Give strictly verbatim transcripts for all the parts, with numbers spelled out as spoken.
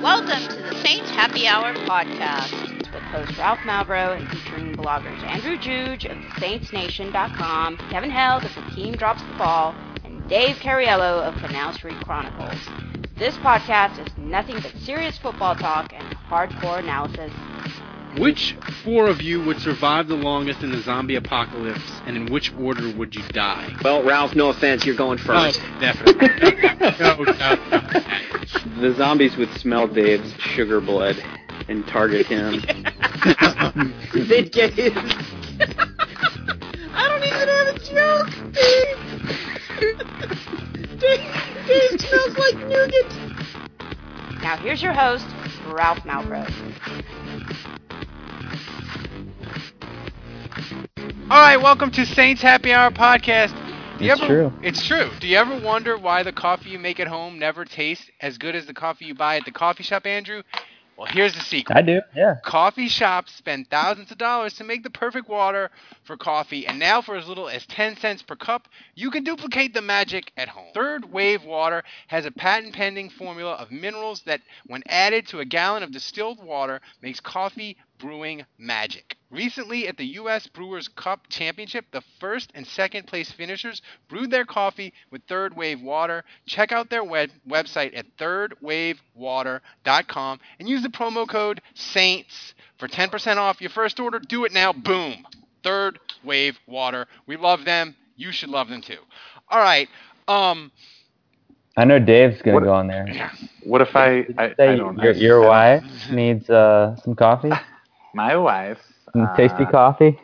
Welcome to the Saints Happy Hour podcast with host Ralph Malbrough and featuring bloggers Andrew Juge of the Saints Nation dot com, Kevin Held of The Team Drops the Ball, and Dave Cariello of Canal Street Chronicles. This podcast is nothing but serious football talk and hardcore analysis. Which four of you would survive the longest in the zombie apocalypse, and in which order would you die? Well, Ralph, no offense, you're going first. Oh, definitely. no, no, no. The zombies would smell Dave's sugar blood and target him. They'd get his. I don't even have a joke, Dave. Dave, Dave smells like nougat. Now here's your host, Ralph Malbrough. All right, welcome to Saints Happy Hour podcast. Do you it's ever, true. It's true. Do you ever wonder why the coffee you make at home never tastes as good as the coffee you buy at the coffee shop, Andrew? Well, here's the secret. I do, yeah. Coffee shops spend thousands of dollars to make the perfect water for coffee, and now for as little as ten cents per cup, you can duplicate the magic at home. Third Wave Water has a patent-pending formula of minerals that, when added to a gallon of distilled water, makes coffee brewing magic. Recently, at the U S Brewers Cup Championship, the first and second place finishers brewed their coffee with Third Wave Water. Check out their web- website at third wave water dot com and use the promo code SAINTS for ten percent off your first order. Do it now. Boom. Third Wave Water. We love them. You should love them too. All right. Um, I know Dave's going What- to go on there. What if I, Did you I, say I don't your, I- your I wife needs uh, some coffee? don't- my wife, Some uh, tasty coffee?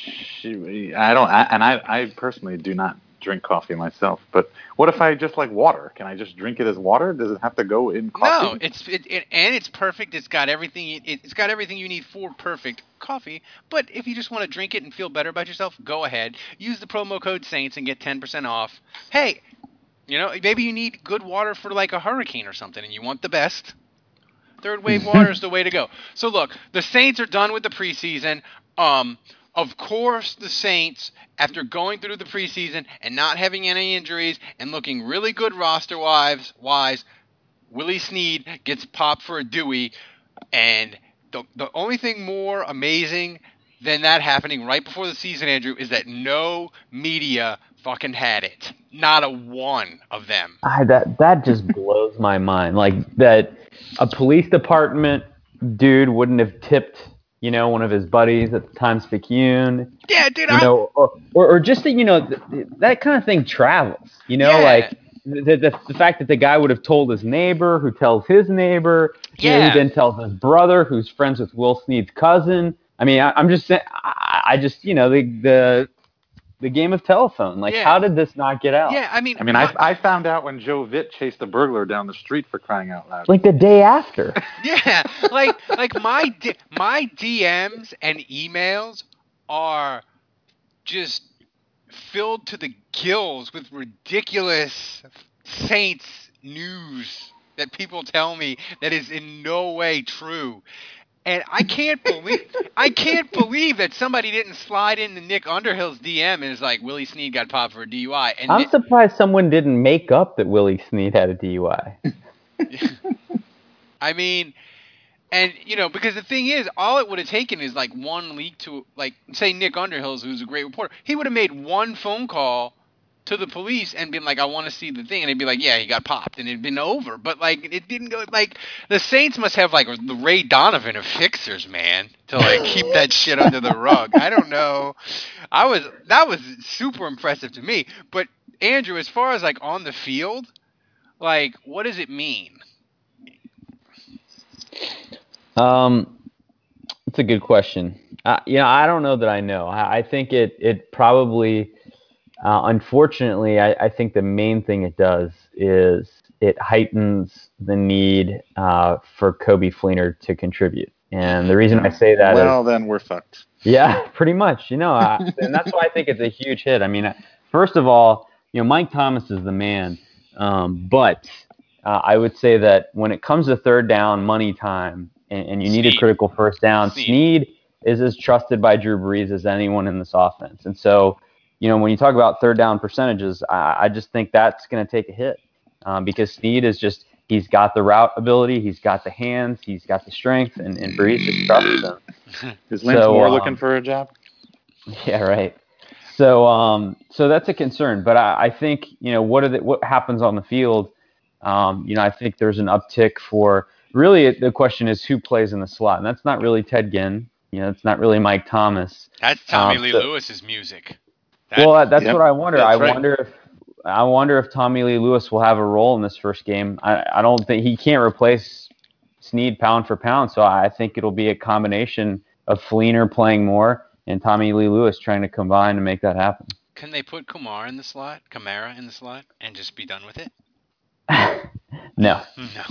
She, I don't, I, and I, I personally do not drink coffee myself. But what if I just like water? Can I just drink it as water? Does it have to go in coffee? No, it's it, it and it's perfect. It's got everything. It, it's got everything you need for perfect coffee. But if you just want to drink it and feel better about yourself, go ahead. Use the promo code SAINTS and get ten percent off. Hey, you know, maybe you need good water for like a hurricane or something, and you want the best. Third Wave Water is the way to go. So look, the Saints are done with the preseason. Um, of course, the Saints, after going through the preseason and not having any injuries and looking really good roster-wise, wise, Willie Snead gets popped for a Dewey, and the the only thing more amazing than that happening right before the season, Andrew, is that no media fucking had it. Not a one of them. I, that that just blows my mind. Like that a police department dude wouldn't have tipped, you know, one of his buddies at the Times-Picayune. Yeah, dude. You I, know, or, or, or just that, you know, th- that kind of thing travels. You know, Yeah. like the, the the fact that the guy would have told his neighbor, who tells his neighbor, you know, Yeah. who then tells his brother, who's friends with Will Snead's cousin. I mean, I, I'm just saying, I, I just, you know, the the the game of telephone. Like, Yeah. how did this not get out? yeah, I mean, I mean, I, I found out when Joe Vitt chased a burglar down the street for crying out loud. Like the day after. yeah, like like my D, my D Ms and emails are just filled to the gills with ridiculous Saints news that people tell me that is in no way true. And I can't believe I can't believe that somebody didn't slide into Nick Underhill's D M and is like, Willie Snead got popped for a D U I. And I'm Nick- surprised someone didn't make up that Willie Snead had a D U I. I mean, and you know, because the thing is, all it would have taken is like one leak to, like, say Nick Underhill, who's a great reporter, he would have made one phone call to the police and been like, I want to see the thing, and they'd be like, yeah, he got popped, and it'd been over. But like, it didn't go. Like, the Saints must have like the Ray Donovan of fixers, man, to like keep that shit under the rug. I don't know. I was that was super impressive to me. But Andrew, as far as like on the field, like, what does it mean? Um, it's a good question. Uh, you know, I don't know that I know. I, I think it it probably, uh, unfortunately, I, I think the main thing it does is it heightens the need uh, for Coby Fleener to contribute. And the reason I say that well, is, then we're fucked. yeah, pretty much. You know, I, and that's why I think it's a huge hit. I mean, first of all, you know, Mike Thomas is the man, um, but uh, I would say that when it comes to third down, money time, and, and you need Snead. a critical first down, Snead. Snead is as trusted by Drew Brees as anyone in this offense. And so, you know, when you talk about third down percentages, I, I just think that's going to take a hit um, because Snead is just He's got the route ability. He's got the hands. He's got the strength, and, and Breeze just trusts him. Is Lance So, Moore um, looking for a job? Yeah, right. So, um, so that's a concern. But I, I think, you know, what are the, what happens on the field? Um, you know, I think there's an uptick for really the question is who plays in the slot, and that's not really Ted Ginn. You know, it's not really Mike Thomas. That's Tommy Um, Lee so- Lewis's music. That, Well, that's Yep, what I wonder. that's I right. wonder if I wonder if Tommy Lee Lewis will have a role in this first game. I, I don't think he can't replace Snead pound for pound, so I think it'll be a combination of Fleener playing more and Tommy Lee Lewis trying to combine to make that happen. can they put Kumar in the slot, Kamara in the slot, and just be done with it? No. No.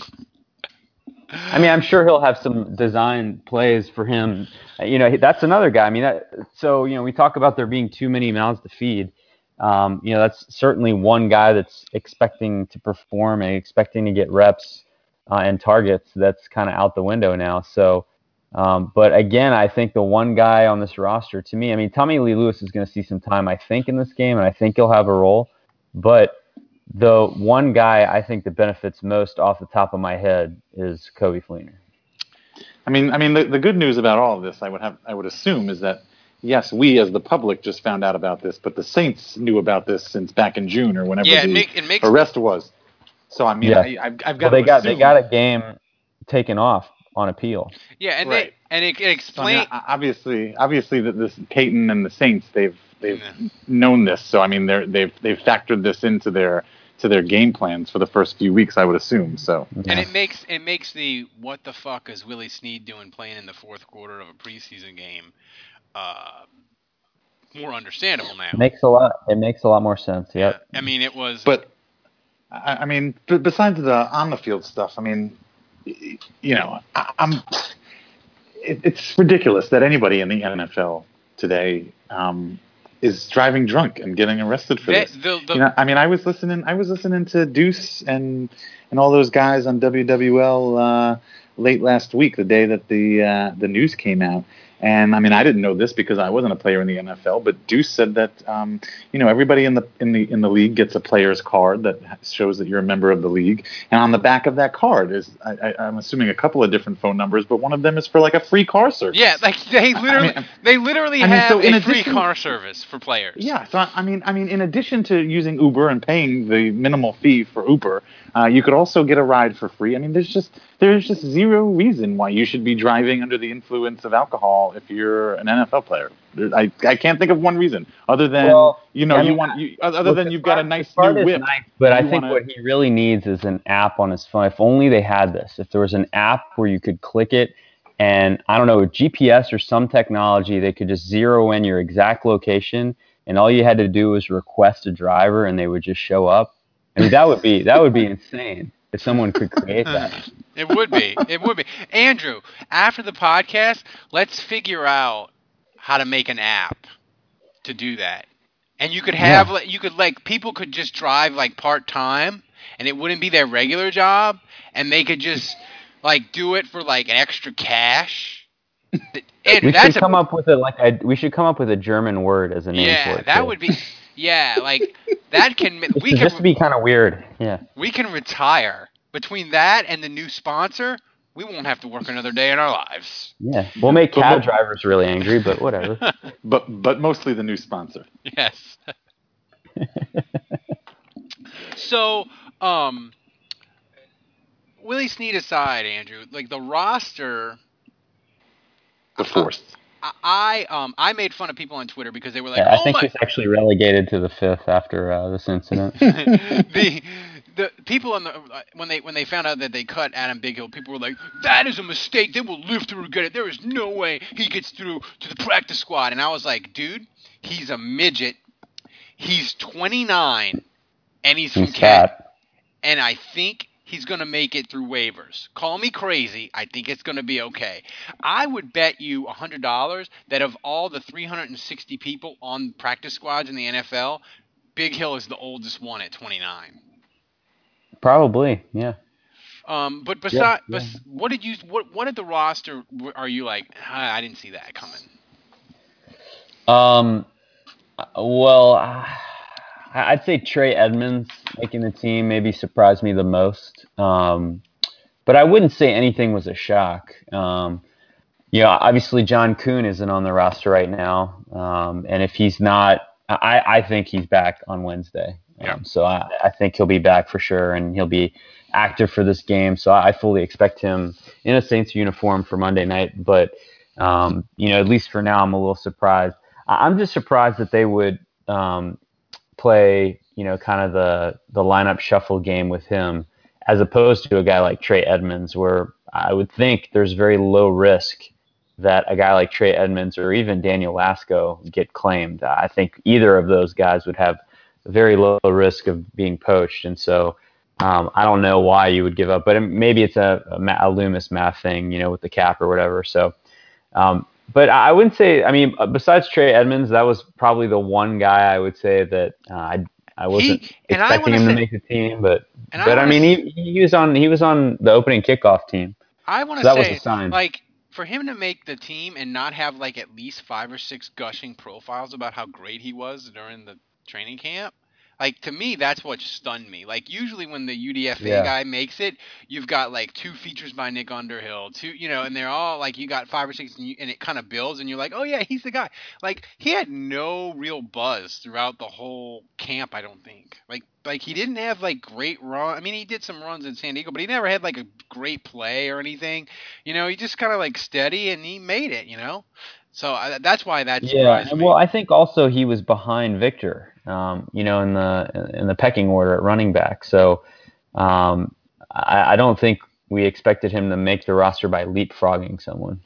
I mean, I'm sure he'll have some design plays for him. You know, that's another guy. I mean, that, so, you know, we talk about there being too many mouths to feed. Um, you know, that's certainly one guy that's expecting to perform and expecting to get reps uh, and targets. That's kind of out the window now. So, um, but again, I think the one guy on this roster, to me, I mean, Tommy Lee Lewis is going to see some time, I think, in this game, and I think he'll have a role. But the one guy I think that benefits most off the top of my head is Coby Fleener. I mean, I mean, the, the good news about all of this, I would have, I would assume, is that yes, we as the public just found out about this, but the Saints knew about this since back in June or whenever Yeah, it, the make, it makes arrest was. So I mean, Yeah. I, I've, I've got Well, they to got assume, they got a game taken off on appeal. yeah, and Right. they and it, it So, I explain. mean, I- obviously, obviously, that this Peyton and the Saints, they've they've Yeah. known this. So I mean, they're they've they've factored this into their to their game plans for the first few weeks, I would assume. So And Yeah. it makes it makes the what the fuck is Willie Snead doing playing in the fourth quarter of a preseason game uh, more understandable now. Makes a lot. It makes a lot more sense. Yep. Yeah. I mean, it was. But I, I mean, b- besides the on the field stuff, I mean, y- you know, I, I'm. It, it's ridiculous that anybody in the N F L today um, is driving drunk and getting arrested for They- this. the- the- You know, I mean, I was listening. I was listening to Deuce and and all those guys on W W L uh, late last week, the day that the uh, the news came out. And I mean, I didn't know this because I wasn't a player in the N F L, but Deuce said that um, you know everybody in the in the in the league gets a player's card that shows that you're a member of the league, and on the back of that card is I, I, I'm assuming a couple of different phone numbers, but one of them is for like a free car service. yeah, like they literally I mean, they literally I mean, have so in a free addition- car service for players. Yeah, so I mean, I mean, in addition to using Uber and paying the minimal fee for Uber, uh, you could also get a ride for free. I mean, there's just there's just zero reason why you should be driving under the influence of alcohol if you're an N F L player. There- I I can't think of one reason other than Well, you know I you mean, want you other Look, than the you've got a card- nice the card new is whip. nice, but I You think wanna- what he really needs is an app on his phone. If only they had this. If there was an app where you could click it, and I don't know, G P S or some technology, they could just zero in your exact location, and all you had to do was request a driver, and they would just show up. I mean, that would be that would be insane if someone could create that. It would be. It would be. Andrew, after the podcast, let's figure out how to make an app to do that. And you could have Yeah. like you could like people could just drive like part time and it wouldn't be their regular job and they could just like do it for like an extra cash. Andrew, We that's should a come up with a like a, we should come up with a German word as a name yeah, for it. that too. would be yeah, like that can Just, we to- can just to be kind of weird. Yeah. we can retire. Between that and the new sponsor, we won't have to work another day in our lives. Yeah. We'll make But cab mo- drivers really angry, but whatever. but but mostly the new sponsor. Yes. So, um, Willie Snead aside, Andrew, like the roster, The fourth. I, I um I made fun of people on Twitter because they were like, Yeah, I "Oh think my!" he's actually relegated to the fifth after uh, this incident. the the people on the when they when they found out that they cut Adam Bighill, people were like, "That is a mistake. They will live through to get it. There is no way he gets through to the practice squad." And I was like, "Dude, he's a midget. He's twenty-nine, and he's from He's Kent. fat. And I think he's going to make it through waivers. Call me crazy. I think it's going to be okay. I would bet you one hundred dollars that of all the three hundred sixty people on practice squads in the N F L, Big Hill is the oldest one at twenty-nine. Probably, yeah. Um, but beside, yeah. bes- what did you what what did the roster? Are you like? "Ah, I didn't see that coming. Um, well, uh, I I'd say Trey Edmonds making the team maybe surprised me the most. Um, but I wouldn't say anything was a shock. Um, you know, obviously John Kuhn isn't on the roster right now. Um, and if he's not, I, I think he's back on Wednesday. Yeah. Um, so I, I think he'll be back for sure, and he'll be active for this game. So I fully expect him in a Saints uniform for Monday night. But, um, you know, at least for now, I'm a little surprised. I- I'm just surprised that they would um, play, you know, kind of the, the lineup shuffle game with him as opposed to a guy like Trey Edmonds, where I would think there's very low risk that a guy like Trey Edmonds or even Daniel Lasco get claimed. I think either of those guys would have very low risk of being poached. And so um, I don't know why you would give up, but maybe it's a, a, a Loomis math thing, you know, with the cap or whatever. So, um, but I wouldn't say, I mean, besides Trey Edmonds, that was probably the one guy I would say that uh, I I wasn't He, and I expecting him say, to make the team, but and but I, I mean, he, he was on he was on the opening kickoff team. I want to so that say, was a sign. like, for him to make the team and not have like at least five or six gushing profiles about how great he was during the training camp, like, to me, that's what stunned me. Like, usually when the U D F A Yeah. guy makes it, you've got like two features by Nick Underhill, two, you know, and they're all like, you got five or six, and, you, and it kind of builds, and you're like, oh yeah, he's the guy. Like, he had no real buzz throughout the whole camp, I don't think. Like, like he didn't have like great run. I mean, he did some runs in San Diego, but he never had like a great play or anything. You know, he just kind of like steady, and he made it. You know, so I, that's why that Yeah, surprised and me. well, I think also he was behind Victor, um, you know, in the in the pecking order at running back. So um, I, I don't think we expected him to make the roster by leapfrogging someone.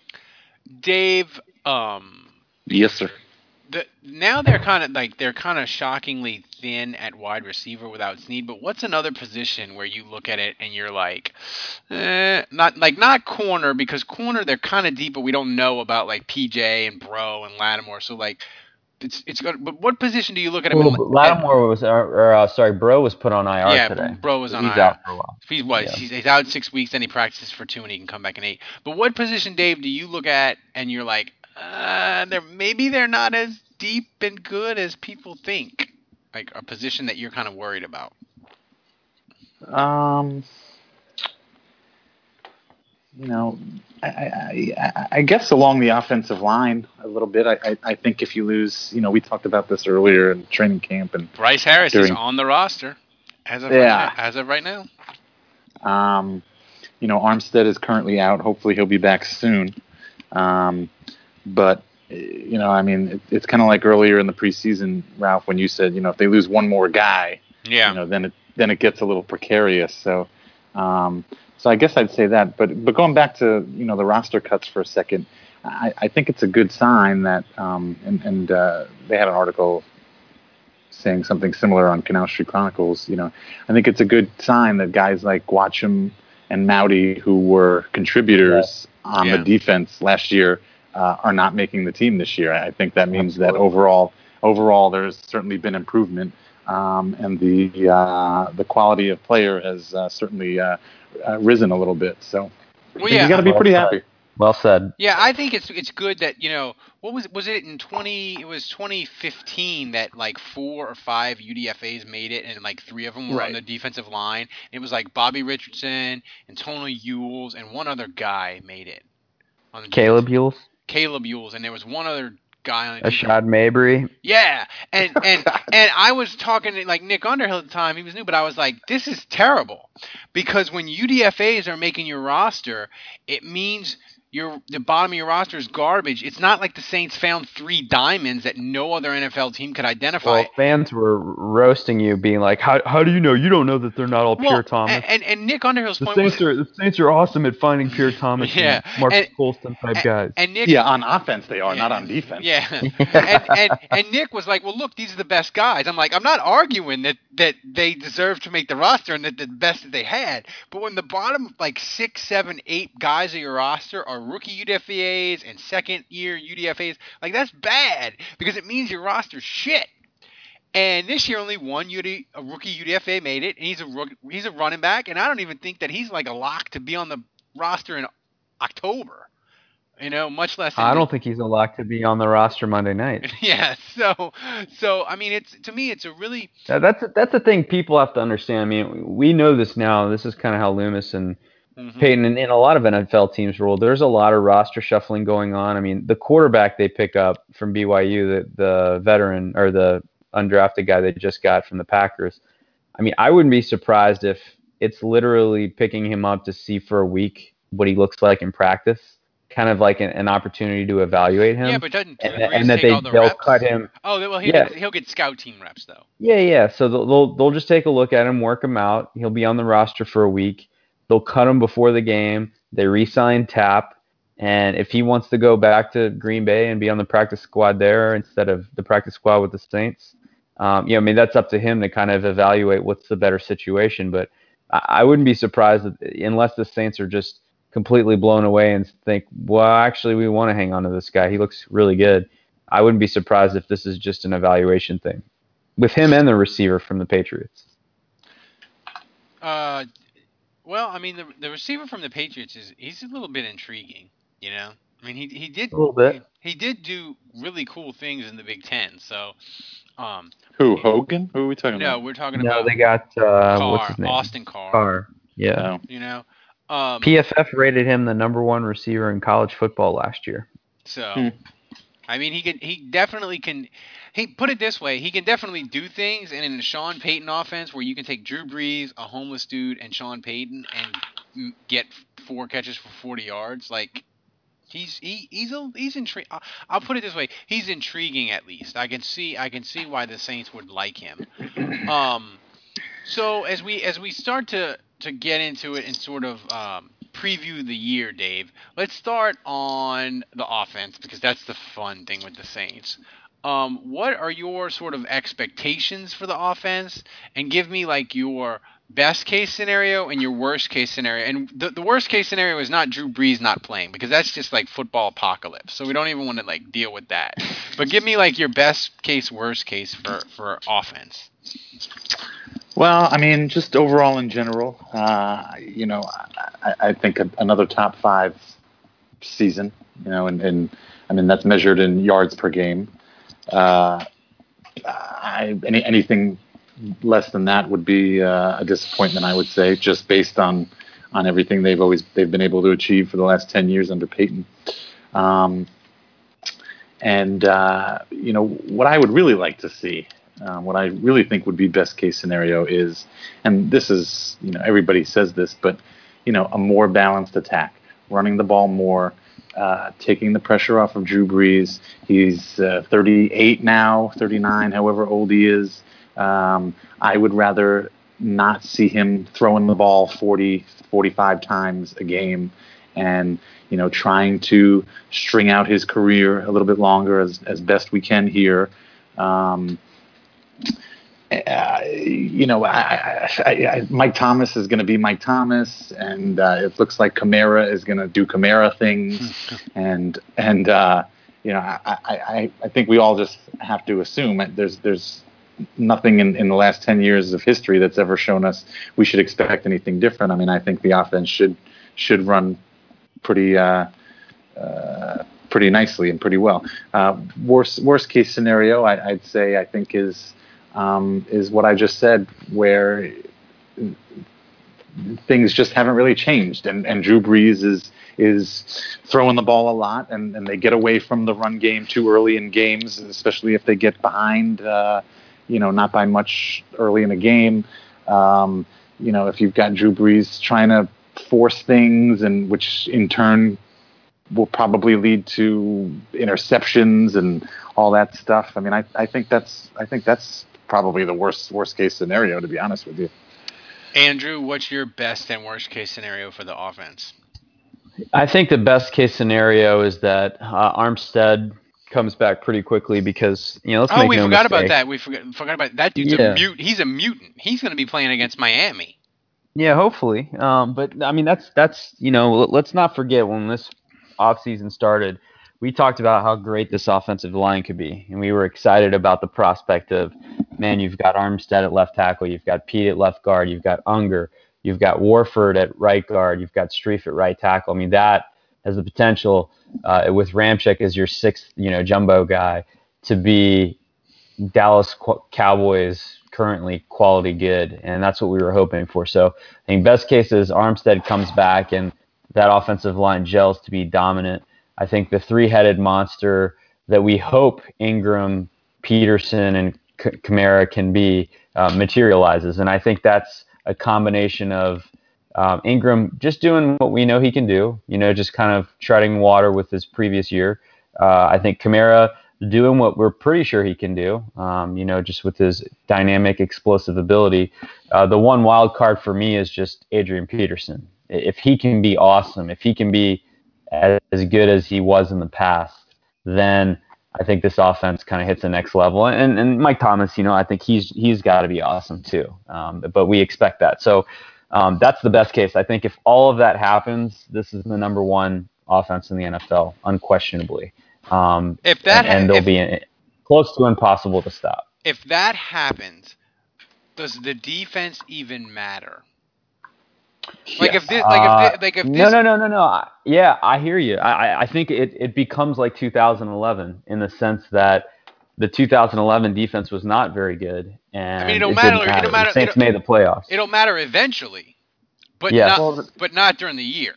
Dave, um, Yes, sir. the now they're kind of like they're kind of shockingly thin at wide receiver without Snead. But what's another position where you look at it and you're like, eh, not like not corner, because corner they're kind of deep, but we don't know about like P J and Bro and Lattimore. So like it's it's good. But what position do you look at him? Well, in, but Lattimore was, or, or uh, sorry, Bro was put on I R yeah, today. Bro was on He's I R. out for a while. He's what? Yeah. He's, he's out six weeks, then he practices for two, and he can come back in eight. But what position, Dave, do you look at and you're like, uh, they're maybe they're not as deep and good as people think? Like a position that you're kind of worried about. Um, you know, I, I, I, I guess along the offensive line a little bit. I, I, I think if you lose, you know, we talked about this earlier in training camp, and Bryce Harris during, is on the roster as of yeah. right now, as of right now. Um, you know, Armstead is currently out. Hopefully, he'll be back soon. Um, but you know, I mean, it, it's kind of like earlier in the preseason, Ralph, when you said, you know, if they lose one more guy, Yeah. you know, then it then it gets a little precarious. So, um, so I guess I'd say that. But but going back to you know the roster cuts for a second, I, I think it's a good sign that um, and and uh, they had an article saying something similar on Canal Street Chronicles. You know, I think it's a good sign that guys like Watcham and Mowdy, who were contributors on Yeah. the defense last year, uh, are not making the team this year. I think that means Absolutely. that overall, overall, there's certainly been improvement, um, and the uh, the quality of player has uh, certainly uh, uh, risen a little bit. So I Well, think yeah. you got to be Well pretty said. happy. Well said. Yeah, I think it's it's good that, you know, what was was it in twenty it was twenty fifteen that like four or five U D F As made it, and like three of them were on Right. the defensive line. It was like Bobby Richardson and Tony Ewells and one other guy made it. On the Caleb defense. Yules, Caleb Ewells, and there was one other guy on the defense. Ashad Mabry. Yeah, and and God. and I was talking to like Nick Underhill at the time. He was new, but I was like, "This is terrible," because when U D F As are making your roster, it means your the bottom of your roster is garbage. It's not like the Saints found three diamonds that no other N F L team could identify. Well, fans were roasting you, being like, "How how do you know? You don't know that they're not all Well, Pierre Thomas." and, and and Nick Underhill's The point was, Saints are the Saints are awesome at finding Pierre Thomas Yeah, and Marcus and- Colston type and, guys. and Nick, Yeah, on offense they are, Yeah. not on defense. Yeah, and, and and Nick was like, "Well, look, these are the best guys." I'm like, I'm not arguing that that they deserve to make the roster and that the best that they had, but when the bottom like six, seven, eight guys of your roster are rookie U D F As and second year U D F As, like that's bad because it means your roster's shit. And this year, only one U D, a rookie U D F A made it, and he's a rookie, he's a running back, and I don't even think that he's like a lock to be on the roster in October. You know, much less. I don't think he's a lock to be on the roster Monday night. Yeah. So, so I mean, it's to me, it's a really. Now, that's that's the thing people have to understand. I mean, we know this now. This is kind of how Loomis and Mhm. Peyton and, and a lot of N F L teams roll. There's a lot of roster shuffling going on. I mean, the quarterback they pick up from B Y U, the the veteran or the undrafted guy they just got from the Packers. I mean, I wouldn't be surprised if it's literally picking him up to see for a week what he looks like in practice, kind of like an, an opportunity to evaluate him. Yeah, but doesn't Drew and, Brees and that take they all the they'll reps? cut him. Oh, well, he'll, Yeah. get, he'll get scout team reps though. Yeah, yeah. So they'll, they'll they'll just take a look at him, work him out. He'll be on the roster for a week. They'll cut him before the game. They re-sign Tap, and if he wants to go back to Green Bay and be on the practice squad there instead of the practice squad with the Saints, um, you know, I mean that's up to him to kind of evaluate what's the better situation. But I, I wouldn't be surprised that, unless the Saints are just completely blown away and think, well, actually, we want to hang on to this guy. He looks really good. I wouldn't be surprised if this is just an evaluation thing with him and the receiver from the Patriots. Uh, well, I mean, the the receiver from the Patriots is he's a little bit intriguing, you know. I mean, he he did A little bit. He, he did do really cool things in the Big Ten. So, um, Who, Hogan? Who are we talking no, about? we're talking No, about they got uh, Carr, what's his name? Austin Carr. Carr. Yeah. Oh. You know, um, P F F rated him the number one receiver in college football last year. So, Hmm. I mean, he can. He definitely can. He put it this way: he can definitely do things, and in a Sean Payton offense, where you can take Drew Brees, a homeless dude, and Sean Payton, and m- get four catches for forty yards, like he's he, he's a, he's intriguing. I'll, I'll put it this way: he's intriguing at least. I can see I can see why the Saints would like him. Um, so as we as we start to to get into it and sort of um, preview the year, Dave, let's start on the offense because that's the fun thing with the Saints. Um, what are your sort of expectations for the offense? And give me like your best case scenario and your worst case scenario. And the, the worst case scenario is not Drew Brees not playing because that's just like football apocalypse. So we don't even want to like deal with that. But give me like your best case, worst case for, for offense. Well, I mean, just overall in general, uh, you know, I, I think a, another top five season, you know, and, and I mean, that's measured in yards per game. Uh, I, any, anything less than that would be uh, a disappointment, I would say, just based on, on everything they've always they've been able to achieve for the last ten years under Peyton. Um, and uh, you know, what I would really like to see. Uh, what I really think would be best case scenario is, and this is, you know, everybody says this, but, you know, a more balanced attack, running the ball more, uh, taking the pressure off of Drew Brees. He's uh, thirty-eight now, thirty-nine, however old he is. Um, I would rather not see him throwing the ball forty, forty-five times a game and, you know, trying to string out his career a little bit longer as, as best we can here. Um, Uh, you know, I, I, I, Mike Thomas is going to be Mike Thomas, and uh, it looks like Kamara is going to do Kamara things, and and uh, you know, I, I, I think we all just have to assume that there's there's nothing in, in the last ten years of history that's ever shown us we should expect anything different. I mean, I think the offense should should run pretty uh, uh, pretty nicely and pretty well. Uh, worst worst case scenario, I, I'd say, I think is. Um, is what I just said, where things just haven't really changed, and, and Drew Brees is is throwing the ball a lot, and, and they get away from the run game too early in games, especially if they get behind, uh, you know, not by much early in a game. Um, you know, if you've got Drew Brees trying to force things, and which in turn will probably lead to interceptions and all that stuff. I mean, I, I think that's I think that's probably the worst worst case scenario, to be honest with you. Andrew, what's your best and worst case scenario for the offense? I think the best case scenario is that uh, Armstead comes back pretty quickly because, you know, let's oh, make we no forgot mistake. about that. We forgot, forgot about that dude's Yeah. a mute. He's a mutant. He's going to be playing against Miami. Yeah, hopefully. Um, but I mean, that's that's you know, let's not forget when this offseason started, we talked about how great this offensive line could be, and we were excited about the prospect of, man, you've got Armstead at left tackle, you've got Pete at left guard, you've got Unger, you've got Warford at right guard, you've got Streif at right tackle. I mean, that has the potential uh, with Ramczyk as your sixth, you know, jumbo guy to be Dallas Cowboys currently quality good, and that's what we were hoping for. So I think best case is Armstead comes back and that offensive line gels to be dominant. I think the three-headed monster that we hope Ingram, Peterson, and C- Kamara can be uh, materializes, and I think that's a combination of um, Ingram just doing what we know he can do, you know, just kind of treading water with his previous year. Uh, I think Kamara doing what we're pretty sure he can do, um, you know, just with his dynamic, explosive ability. Uh, the one wild card for me is just Adrian Peterson. If he can be awesome, if he can be as, as good as he was in the past, then I think this offense kind of hits the next level. And, and Mike Thomas, you know, I think he's he's got to be awesome too. Um, but we expect that. So um, that's the best case. I think if all of that happens, this is the number one offense in the N F L, unquestionably. Um, if that and, and they'll if, be in, close to impossible to stop. If that happens, does the defense even matter? Like yes. if this, like uh, if this, like if no, this, no, no, no, no. I, yeah, I hear you. I, I think it, it becomes like two thousand eleven in the sense that the two thousand eleven defense was not very good, and I mean, it don't it matter. didn't matter. It don't matter. The Saints it don't, made the playoffs. It don't matter eventually, but yes. not, well, but not during the year.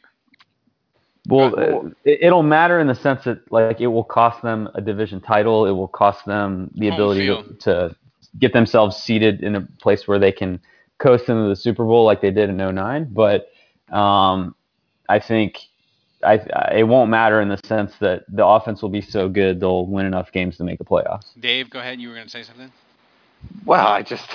Well, uh, it, it'll matter in the sense that like it will cost them a division title. It will cost them the Home ability to, field. to get themselves seated in a place where they can coast into the Super Bowl like they did in oh nine. But um, I think I, I, it won't matter in the sense that the offense will be so good they'll win enough games to make the playoffs. Dave, go ahead. You were going to say something? Well, I just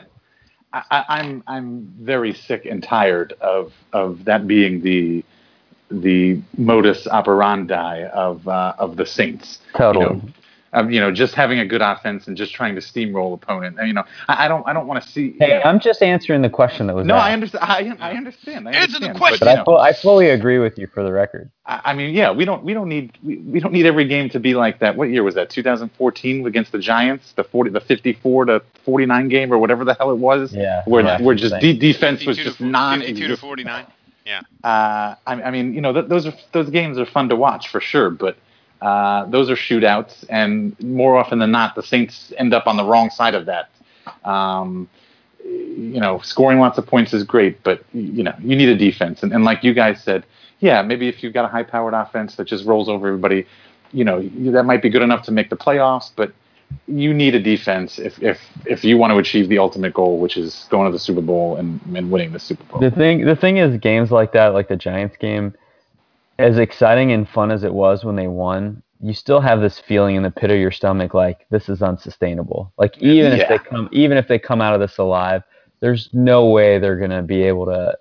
I, I'm I'm very sick and tired of of that being the the modus operandi of uh, of the Saints. Totally. You know, um, you know, just having a good offense and just trying to steamroll opponent. And, you know, I, I don't I don't want to see. Hey, you know, I'm just answering the question that was no, asked. I understand. I, I understand. I Answer understand. the question. But you I, know, fu- I fully agree with you for the record. I, I mean, yeah, we don't we don't need we, we don't need every game to be like that. What year was that? two thousand fourteen against the Giants, the forty the fifty-four to forty-nine game or whatever the hell it was. Yeah. Where yeah, where just de- defense was just non fifty-two to forty-nine. Yeah. Uh, I, I mean, you know, th- those are those games are fun to watch for sure, but uh, those are shootouts, and more often than not, the Saints end up on the wrong side of that. Um, you know, scoring lots of points is great, but you know, you need a defense, and, and like you guys said, yeah, maybe if you've got a high-powered offense that just rolls over everybody, you know, that might be good enough to make the playoffs, but you need a defense if, if if you want to achieve the ultimate goal, which is going to the Super Bowl and, and winning the Super Bowl. The thing, the thing is, games like that, like the Giants game, as exciting and fun as it was when they won, you still have this feeling in the pit of your stomach, like this is unsustainable. Like even Yeah. if they come, even if they come out of this alive, there's no way they're gonna be able to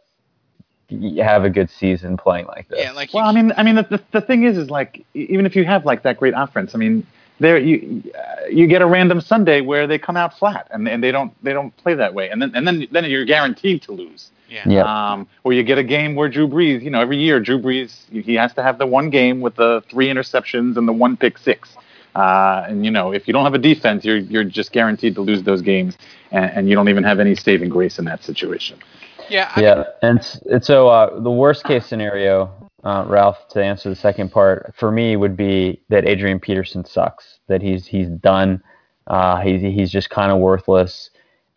have a good season playing like this. Yeah, like well, I mean, I mean, the, the the thing is, is like even if you have like that great offense, I mean. There you uh, you get a random Sunday where they come out flat and, and they don't they don't play that way and then and then then you're guaranteed to lose. Yeah. Yep. Um, or you get a game where Drew Brees, you know, every year Drew Brees he has to have the one game with the three interceptions and the one pick six. Uh, and you know, if you don't have a defense, you're you're just guaranteed to lose those games, and, and you don't even have any saving grace in that situation. Yeah. I yeah, mean, and, and so uh, the worst case scenario. Uh, Ralph, to answer the second part, for me would be that Adrian Peterson sucks, that he's he's done, uh, he's he's just kind of worthless,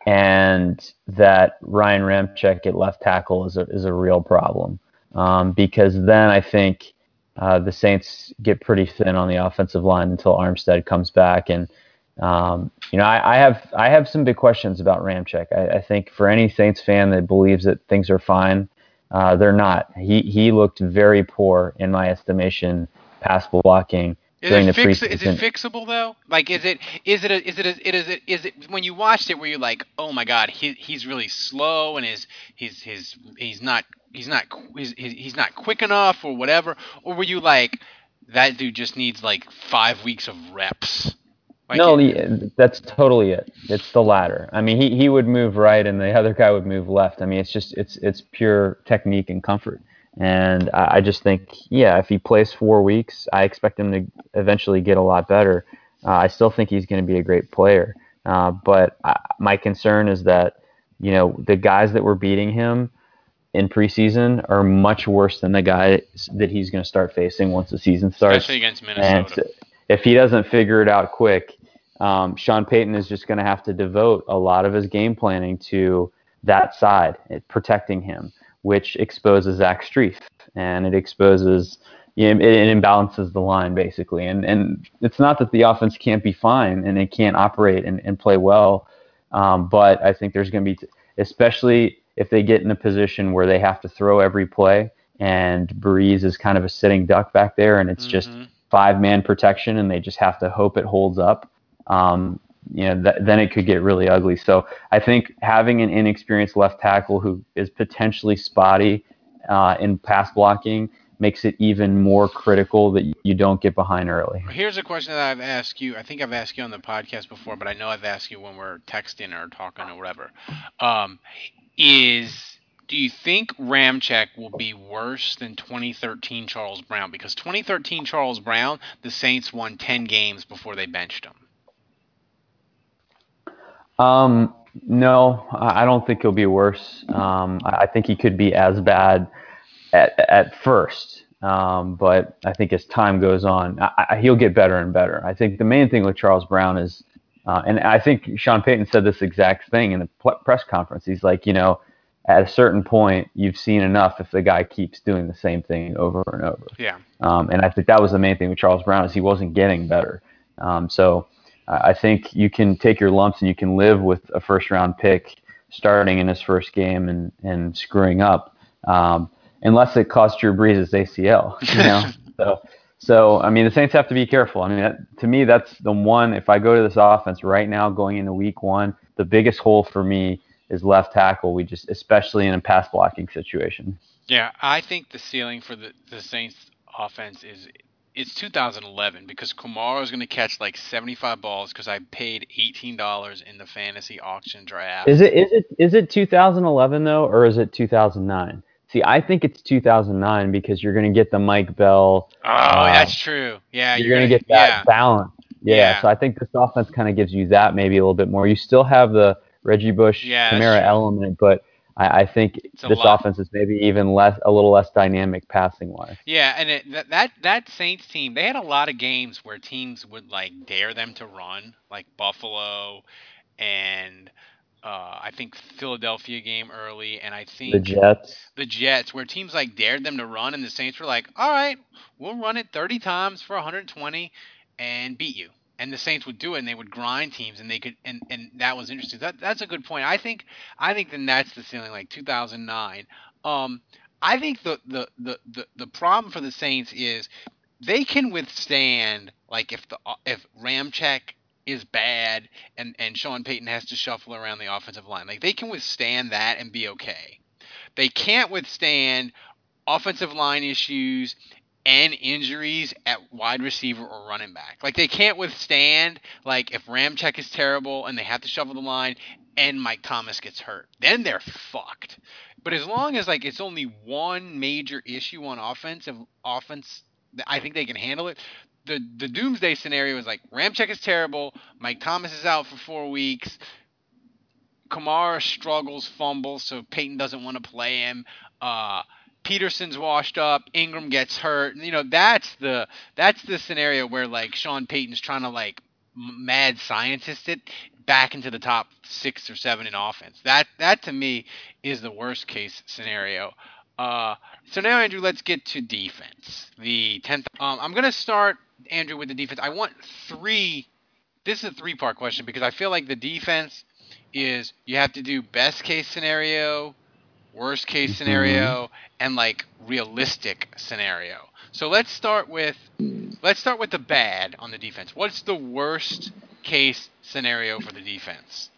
and that Ryan Ramczyk at left tackle is a is a real problem, um, because then I think uh, the Saints get pretty thin on the offensive line until Armstead comes back, and um, you know I, I have I have some big questions about Ramczyk. I, I think for any Saints fan that believes that things are fine. Uh, they're not. He he looked very poor in my estimation, pass blocking is during it the fix, preseason. Is it fixable though? Like, is it is it a, is it a, it is it is it when you watched it, were you like, oh my god, he he's really slow and his his his he's not he's not he's, he's not quick enough or whatever, or were you like, that dude just needs like five weeks of reps? Like no, it, the, that's totally it. It's the latter. I mean, he, he would move right, and the other guy would move left. I mean, it's just it's it's pure technique and comfort. And I, I just think, yeah, if he plays four weeks, I expect him to eventually get a lot better. Uh, I still think he's going to be a great player. Uh, but I, my concern is that, you know, the guys that were beating him, in preseason are much worse than the guy that he's going to start facing once the season starts. Especially against Minnesota. And if he doesn't figure it out quick, um, Sean Payton is just going to have to devote a lot of his game planning to that side, protecting him, which exposes Zach Strief, and it exposes, you know, it, it imbalances the line basically. And and it's not that the offense can't be fine and it can't operate and, and play well, um, but I think there's going to be, especially if they get in a position where they have to throw every play, and Breeze is kind of a sitting duck back there, and it's mm-hmm. just five-man protection, and they just have to hope it holds up. Um, you know, th- then it could get really ugly. So I think having an inexperienced left tackle who is potentially spotty uh, in pass blocking makes it even more critical that you don't get behind early. Here's a question that I've asked you. I think I've asked you on the podcast before, but I know I've asked you when we're texting or talking or whatever. Um, is do you think Ramczyk will be worse than twenty thirteen Charles Brown? Because twenty thirteen Charles Brown, the Saints won ten games before they benched him. Um, no, I don't think he'll be worse. Um, I think he could be as bad at at first, um, but I think as time goes on, I, I, he'll get better and better. I think the main thing with Charles Brown is, uh, and I think Sean Payton said this exact thing in the pl- press conference. He's like, you know, at a certain point, you've seen enough if the guy keeps doing the same thing over and over. Yeah. Um, and I think that was the main thing with Charles Brown is he wasn't getting better. Um, so uh, I think you can take your lumps and you can live with a first-round pick starting in his first game and, and screwing up, um, unless it costs Drew Brees his A C L. You know? so, so, I mean, the Saints have to be careful. I mean, that, to me, that's the one. If I go to this offense right now going into week one, the biggest hole for me is left tackle. We just, especially in a pass blocking situation. Yeah, I think the ceiling for the, the Saints offense is it's two thousand eleven because Kamara is going to catch like seventy-five balls because I paid eighteen dollars in the fantasy auction draft. Is it is it is it two thousand eleven though, or is it two thousand nine? See, I think it's two thousand nine because you're going to get the Mike Bell. Oh, uh, that's true. Yeah, you're, you're going to get that yeah. balance. Yeah, yeah. So I think this offense kind of gives you that maybe a little bit more. You still have the Reggie Bush, yeah, Kamara element, but I, I think this lot. offense is maybe even less, a little less dynamic passing wise. Yeah, and it, that, that that Saints team, they had a lot of games where teams would like dare them to run, like Buffalo, and uh, I think Philadelphia game early, and I think the Jets, the Jets, where teams like dared them to run, and the Saints were like, "All right, we'll run it thirty times for one hundred twenty and beat you." And the Saints would do it, and they would grind teams, and they could, and, and that was interesting. That that's a good point. I think, I think then that's the ceiling, like two thousand nine. Um, I think the, the the, the the problem for the Saints is they can withstand, like if the if Ramczyk is bad and and Sean Payton has to shuffle around the offensive line, like they can withstand that and be okay. They can't withstand offensive line issues and injuries at wide receiver or running back. Like, they can't withstand, like, if Ramczyk is terrible and they have to shuffle the line and Mike Thomas gets hurt. Then they're fucked. But as long as, like, it's only one major issue on offensive offense, I think they can handle it. The the doomsday scenario is, like, Ramczyk is terrible, Mike Thomas is out for four weeks, Kamara struggles, fumbles, so Peyton doesn't want to play him, uh... Peterson's washed up, Ingram gets hurt. You know, that's the that's the scenario where like Sean Payton's trying to like mad scientist it back into the top six or seven in offense. That that to me is the worst case scenario. Uh, so now, Andrew, let's get to defense. The tenth. Um, I'm gonna start, Andrew, with the defense. I want three. This is a three part question because I feel like the defense is you have to do best case scenario, worst case scenario, mm-hmm. and like realistic scenario. So let's start with let's start with the bad on the defense. What's the worst case scenario for the defense?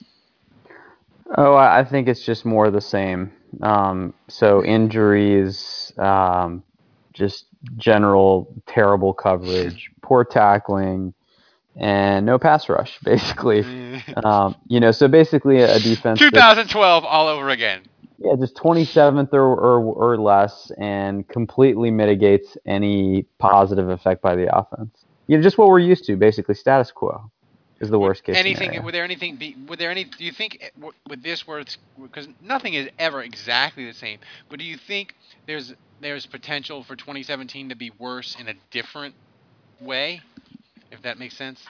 Oh, I think it's just more of the same. Um, so injuries, um, just general terrible coverage, poor tackling, and no pass rush, basically. um, you know, so basically a defense. twenty twelve all over again. Yeah, just twenty-seventh or, or or less, and completely mitigates any positive effect by the offense. You know, just what we're used to, basically status quo. is the worst case anything? scenario. Would there anything be? Would there any? Do you think w- with this worth? Because nothing is ever exactly the same. But do you think there's there's potential for twenty seventeen to be worse in a different way? If that makes sense.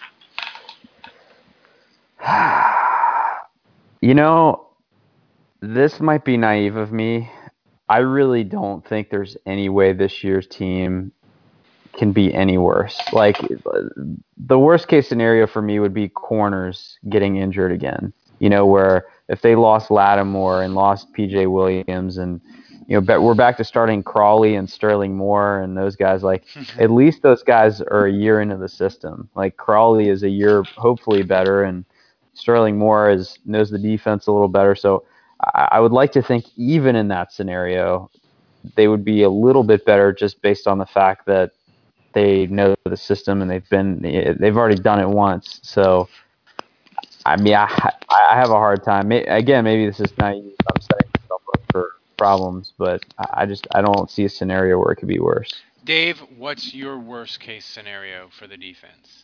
You know, this might be naive of me. I really don't think there's any way this year's team can be any worse. Like, the worst case scenario for me would be corners getting injured again. You know, where if they lost Lattimore and lost P J Williams and, you know, we're back to starting Crawley and Sterling Moore and those guys, like, at least those guys are a year into the system. Like, Crawley is a year hopefully better, and Sterling Moore is knows the defense a little better. So I, I would like to think even in that scenario, they would be a little bit better just based on the fact that they know the system and they've been they've already done it once. So I mean, I I have a hard time. Again, maybe this is naive. I'm setting myself up for problems, but I just I don't see a scenario where it could be worse. Dave, what's your worst case scenario for the defense?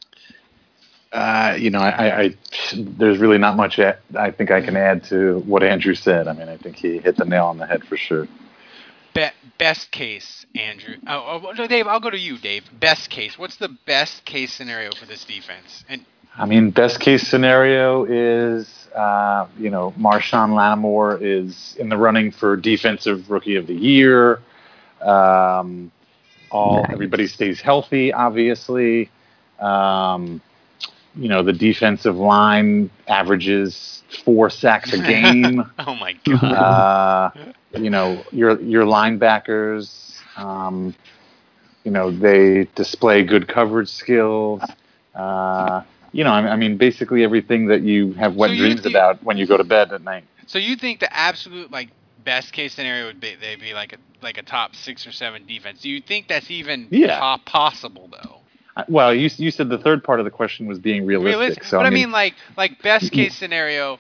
Uh, you know, I, I there's really not much I think I can add to what Andrew said. I mean, I think he hit the nail on the head for sure. Be- best case, Andrew. Oh, oh, no, Dave. I'll go to you, Dave. Best case. What's the best case scenario for this defense? And I mean, best case scenario is, uh, you know, Marshawn Lattimore is in the running for Defensive Rookie of the Year. Um, all Nice. Everybody stays healthy, obviously. Um, you know, the defensive line averages four sacks a game. Oh my god. Uh, you know, your your linebackers, um, you know, they display good coverage skills. Uh, you know, I, I mean, basically everything that you have wet So you dreams do- about when you go to bed at night. So you think the absolute like best case scenario would be they'd be like a like a top six or seven defense? Do you think that's even Yeah. po- possible though? Uh, Well, you you said the third part of the question was being realistic. Realistic, So but I I mean, mean, like like best case scenario.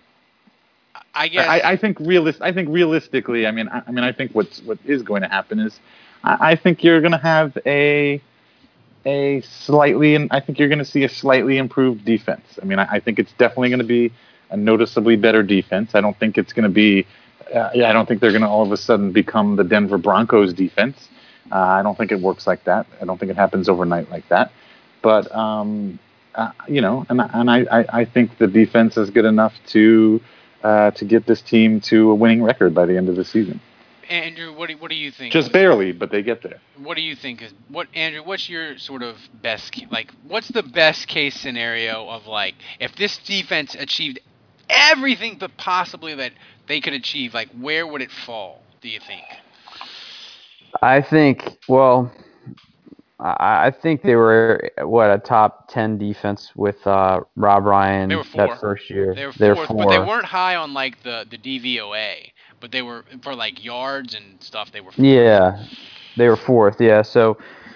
I guess. I, I think realist. I think realistically, I mean, I, I mean, I think what's what is going to happen is, I, I think you're going to have a a slightly, and I think you're going to see a slightly improved defense. I mean, I, I think it's definitely going to be a noticeably better defense. I don't think it's going to be. Uh, yeah, I don't think they're going to all of a sudden become the Denver Broncos defense. Uh, I don't think it works like that. I don't think it happens overnight like that. But um, uh, you know, and and I, I, I think the defense is good enough to. Uh, to get this team to a winning record by the end of the season. Andrew, what do, what do you think? Just barely, but they get there. What do you think is what Andrew? What's your sort of best like? What's the best case scenario of like if this defense achieved everything but possibly that they could achieve? Like, where would it fall? Do you think? I think, well, I I think they were, what, a top ten defense with uh, Rob Ryan They were four. that first year. They were They're fourth, four. but they weren't high on like the the D V O A. But they were for like yards and stuff. They were fourth. Yeah, they were fourth. Yeah, so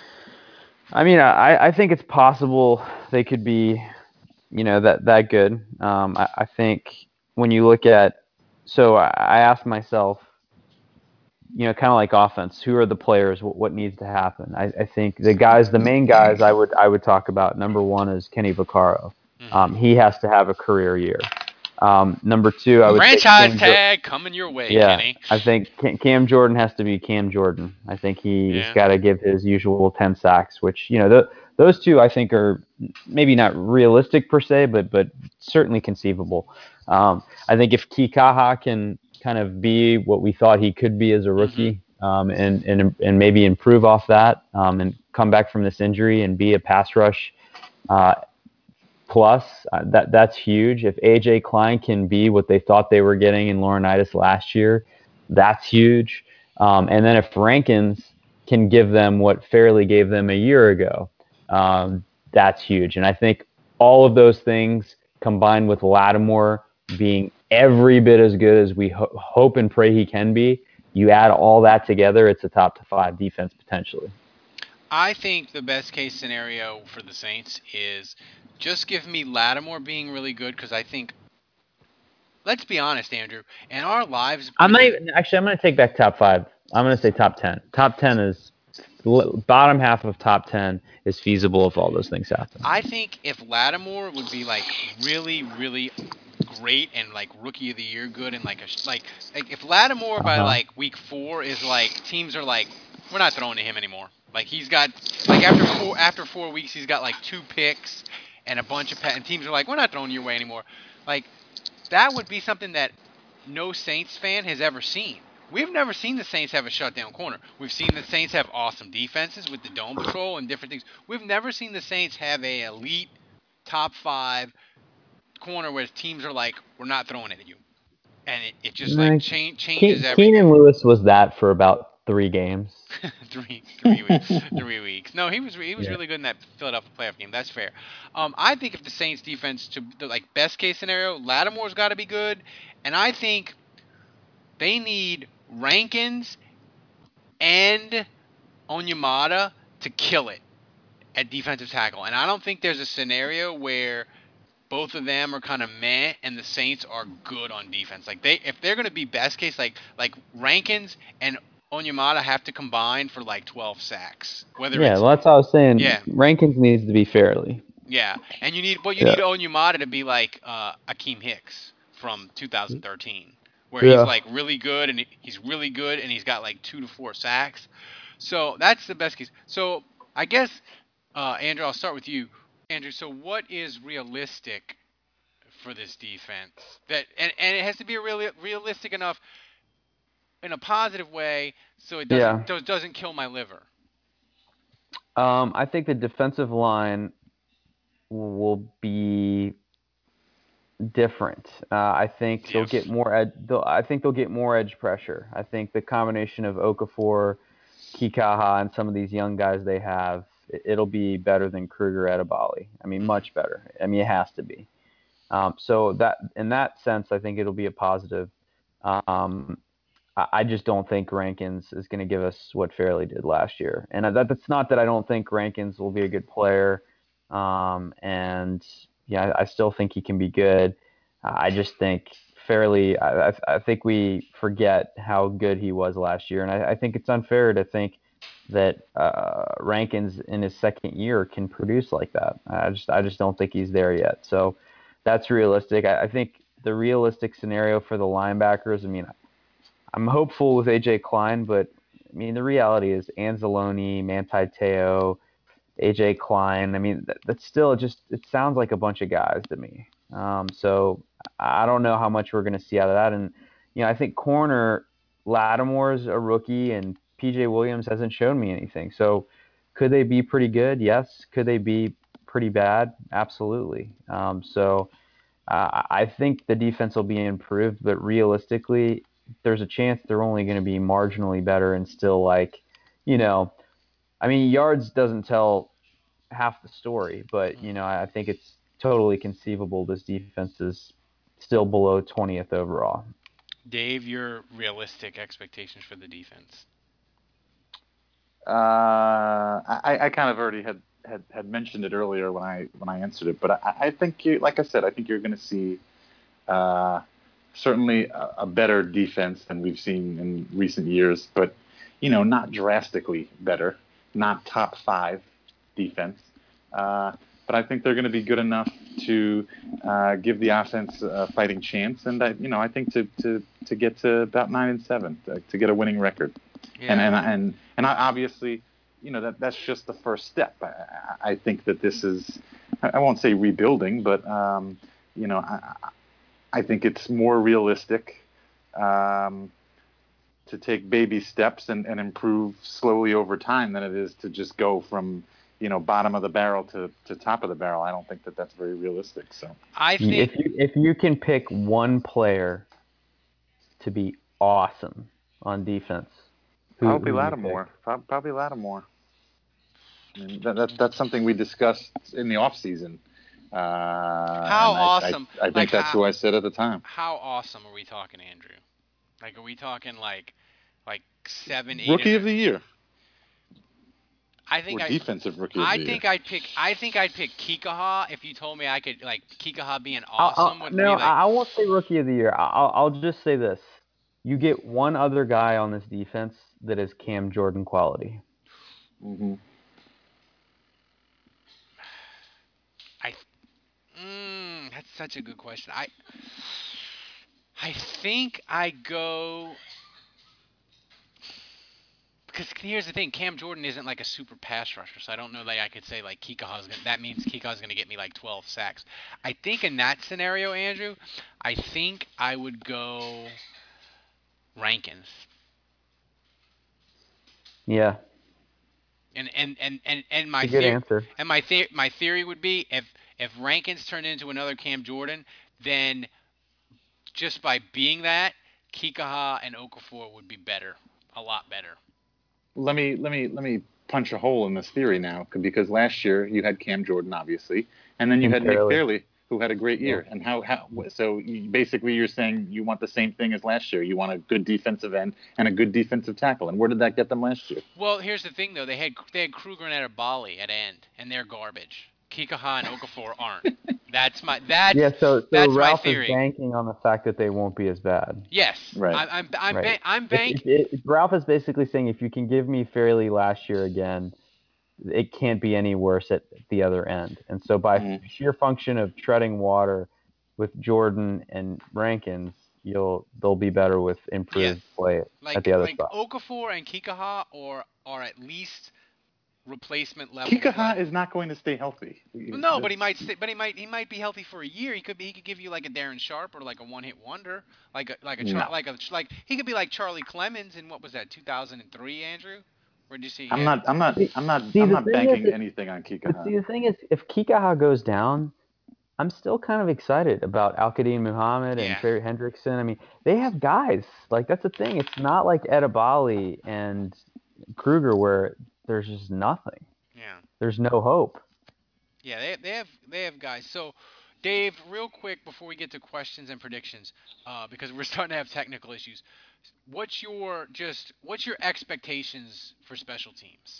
I mean, I, I think it's possible they could be, you know, that that good. Um, I, I think when you look at, so I, I asked myself, you know, kind of like offense, who are the players? What, what needs to happen? I, I think the guys, the main guys, I would I would talk about. Number one is Kenny Vaccaro. Um, he has to have a career year. Um, number two, I would say Franchise Cam tag coming your way, Jo- yeah, Kenny. I think Cam, Cam Jordan has to be Cam Jordan. I think he's Yeah. got to give his usual ten sacks, which, you know, th- those two I think are maybe not realistic per se, but but certainly conceivable. Um, I think if Kikaha can kind of be what we thought he could be as a rookie, um, and and and maybe improve off that, um, and come back from this injury and be a pass rush uh, plus, uh, that that's huge. If A J Klein can be what they thought they were getting in Laurinaitis last year, that's huge. Um, and then if Rankins can give them what Fairley gave them a year ago, um, that's huge. And I think all of those things combined with Lattimore being every bit as good as we ho- hope and pray he can be, you add all that together, it's a top to five defense potentially. I think the best case scenario for the Saints is just give me Lattimore being really good because I think, let's be honest, Andrew, in our lives, I'm not even, actually, I'm going to take back top five. I'm going to say top ten. Top ten is l- bottom half of top ten is feasible if all those things happen. I think if Lattimore would be like really, really great and like rookie of the year good and like a sh- like like if Lattimore by Uh-huh. like week four is like teams are like we're not throwing to him anymore. Like he's got like after four after four weeks he's got like two picks and a bunch of pet and teams are like we're not throwing your way anymore. Like that would be something that no Saints fan has ever seen. We've never seen the Saints have a shutdown corner. We've seen the Saints have awesome defenses with the dome patrol and different things. We've never seen the Saints have a elite top five corner where teams are like, we're not throwing it at you. And it, it just like Like, cha- Ke- changes everything. Keenan Lewis was that for about three games. three three weeks. Three weeks. No, he was he was Yeah. really good in that Philadelphia playoff game. That's fair. Um, I think if the Saints defense to the like best case scenario, Lattimore's got to be good, and I think they need Rankins and Onyemata to kill it at defensive tackle. And I don't think there's a scenario where both of them are kind of meh and the Saints are good on defense. Like they if they're going to be best case like like Rankins and Onyemata have to combine for like twelve sacks. Whether Yeah, it's well, that's what I was saying. Yeah. Rankins needs to be fairly. yeah, and you need but you Yeah. need Onyemata to be like uh Akeem Hicks from two thousand thirteen where Yeah. he's like really good and he's really good and he's got like two to four sacks. So that's the best case. So I guess uh Andrew, I'll start with you. Andrew, so what is realistic for this defense? That and, and it has to be really realistic enough in a positive way so it doesn't Yeah. do- doesn't kill my liver. Um, I think the defensive line will be different. Uh, I think they'll Diff. get more. Ed, they'll, I think they'll get more edge pressure. I think the combination of Okafor, Kikaha, and some of these young guys they have, it, it'll be better than Kruger Edebali. I mean, much better. I mean, it has to be. Um, so that in that sense, I think it'll be a positive. Um, I, I just don't think Rankins is going to give us what Fairley did last year, and that, that's not that I don't think Rankins will be a good player. Um, and yeah, I, I still think he can be good. I just think Fairley. I, I think we forget how good he was last year, and I, I think it's unfair to think that uh, Rankins in his second year can produce like that. I just I just don't think he's there yet. So that's realistic. I, I think the realistic scenario for the linebackers. I mean, I'm hopeful with A J Klein, but I mean the reality is Anzalone, Manti Te'o, A J Klein. I mean that, that's still just it sounds like a bunch of guys to me. Um, so I don't know how much we're going to see out of that. And you know I think corner Lattimore's a rookie and P J Williams hasn't shown me anything. So could they be pretty good? Yes. Could they be pretty bad? Absolutely. Um, so uh, I think the defense will be improved, but realistically, there's a chance they're only going to be marginally better and still like, you know, I mean, yards doesn't tell half the story, but you know, I think it's totally conceivable this defense is still below twentieth overall. Dave, your realistic expectations for the defense? Uh, I, I kind of already had, had, had mentioned it earlier when I when I answered it, but I, I think you, like I said, I think you're going to see uh, certainly a, a better defense than we've seen in recent years, but you know, not drastically better, not top five defense. Uh, but I think they're going to be good enough to uh, give the offense a fighting chance, and I, you know, I think to, to, to get to about nine and seven to, to get a winning record. Yeah. And and and and I obviously, you know, that that's just the first step. I, I think that this is, I won't say rebuilding, but um, you know, I, I think it's more realistic um, to take baby steps and, and improve slowly over time than it is to just go from, you know, bottom of the barrel to, to top of the barrel. I don't think that that's very realistic. So I think If you if you can pick one player to be awesome on defense, who, probably who do you Lattimore. pick? Pro- Probably Lattimore. I mean, that, that, that's something we discussed in the off season. Uh, How and I, awesome. I, I think Like, that's how- who I said at the time. how awesome are we talking, Andrew? Like, are we talking like like seven, eight? Rookie and- of the year. I think Or I, defensive rookie of I the think year. I'd pick. I think I'd pick Kikaha if you told me I could like Kikaha being I'll- awesome I'll- would no, be like. I I won't say rookie of the year. I'll, I'll just say this: you get one other guy on this defense that is Cam Jordan quality. Mm-hmm. I. Mm, that's such a good question. I. I think I go. Because here's the thing, Cam Jordan isn't like a super pass rusher, so I don't know that I could say like Kikaha's gonna. That means Kikaha's gonna get me like twelve sacks. I think in that scenario, Andrew, I think I would go Rankins. Yeah, And and and and, and my it's a good theory answer. and my the- my theory would be if if Rankins turned into another Cam Jordan, then just by being that, Kikaha and Okafor would be better, a lot better. Let me let me let me punch a hole in this theory now, because last year you had Cam Jordan, obviously, and then you And had Nick Fairley. Fairley, who had a great Yeah. year. And how how so you, basically you're saying you want the same thing as last year. You want a good defensive end and a good defensive tackle. And where did that get them last year? Well, here's the thing though, they had they had Kruger and Bali at end, and they're garbage. Kikaha and Okafor aren't. That's my that's Yeah, so so that's my Ralph is theory. banking on the fact that they won't be as bad. Yes, Right. I, I'm I'm Right. ba- I'm If- bank. if- if- Ralph is basically saying if you can give me Fairley last year again, it can't be any worse at the other end. And so by Mhm. sheer function of treading water with Jordan and Rankins, you'll they'll be better with improved Yes. play Like at the other like spot. Okafor and Kikaha are are at least replacement level. Kikaha play. is not going to stay healthy. Well, no, but he might stay, but he might he might be healthy for a year. He could be he could give you like a Darren Sharp or like a one hit wonder, like a like a Char, No. like a like he could be like Charlie Clemens in what was that two thousand three, Andrew? Where did you see? I'm yeah. not. I'm not. I'm not. See, I'm the not thing banking is, anything on But Kikaha. see, the thing is, if Kikaha goes down, I'm still kind of excited about Al-Qadim Muhammad and Yeah. Trey Hendrickson. I mean, they have guys. Like, that's the thing. It's not like Edibali and Kruger where there's just nothing. Yeah. There's no hope. Yeah, they they have they have guys. So, Dave, real quick before we get to questions and predictions, uh, because we're starting to have technical issues. What's your just what's your expectations for special teams?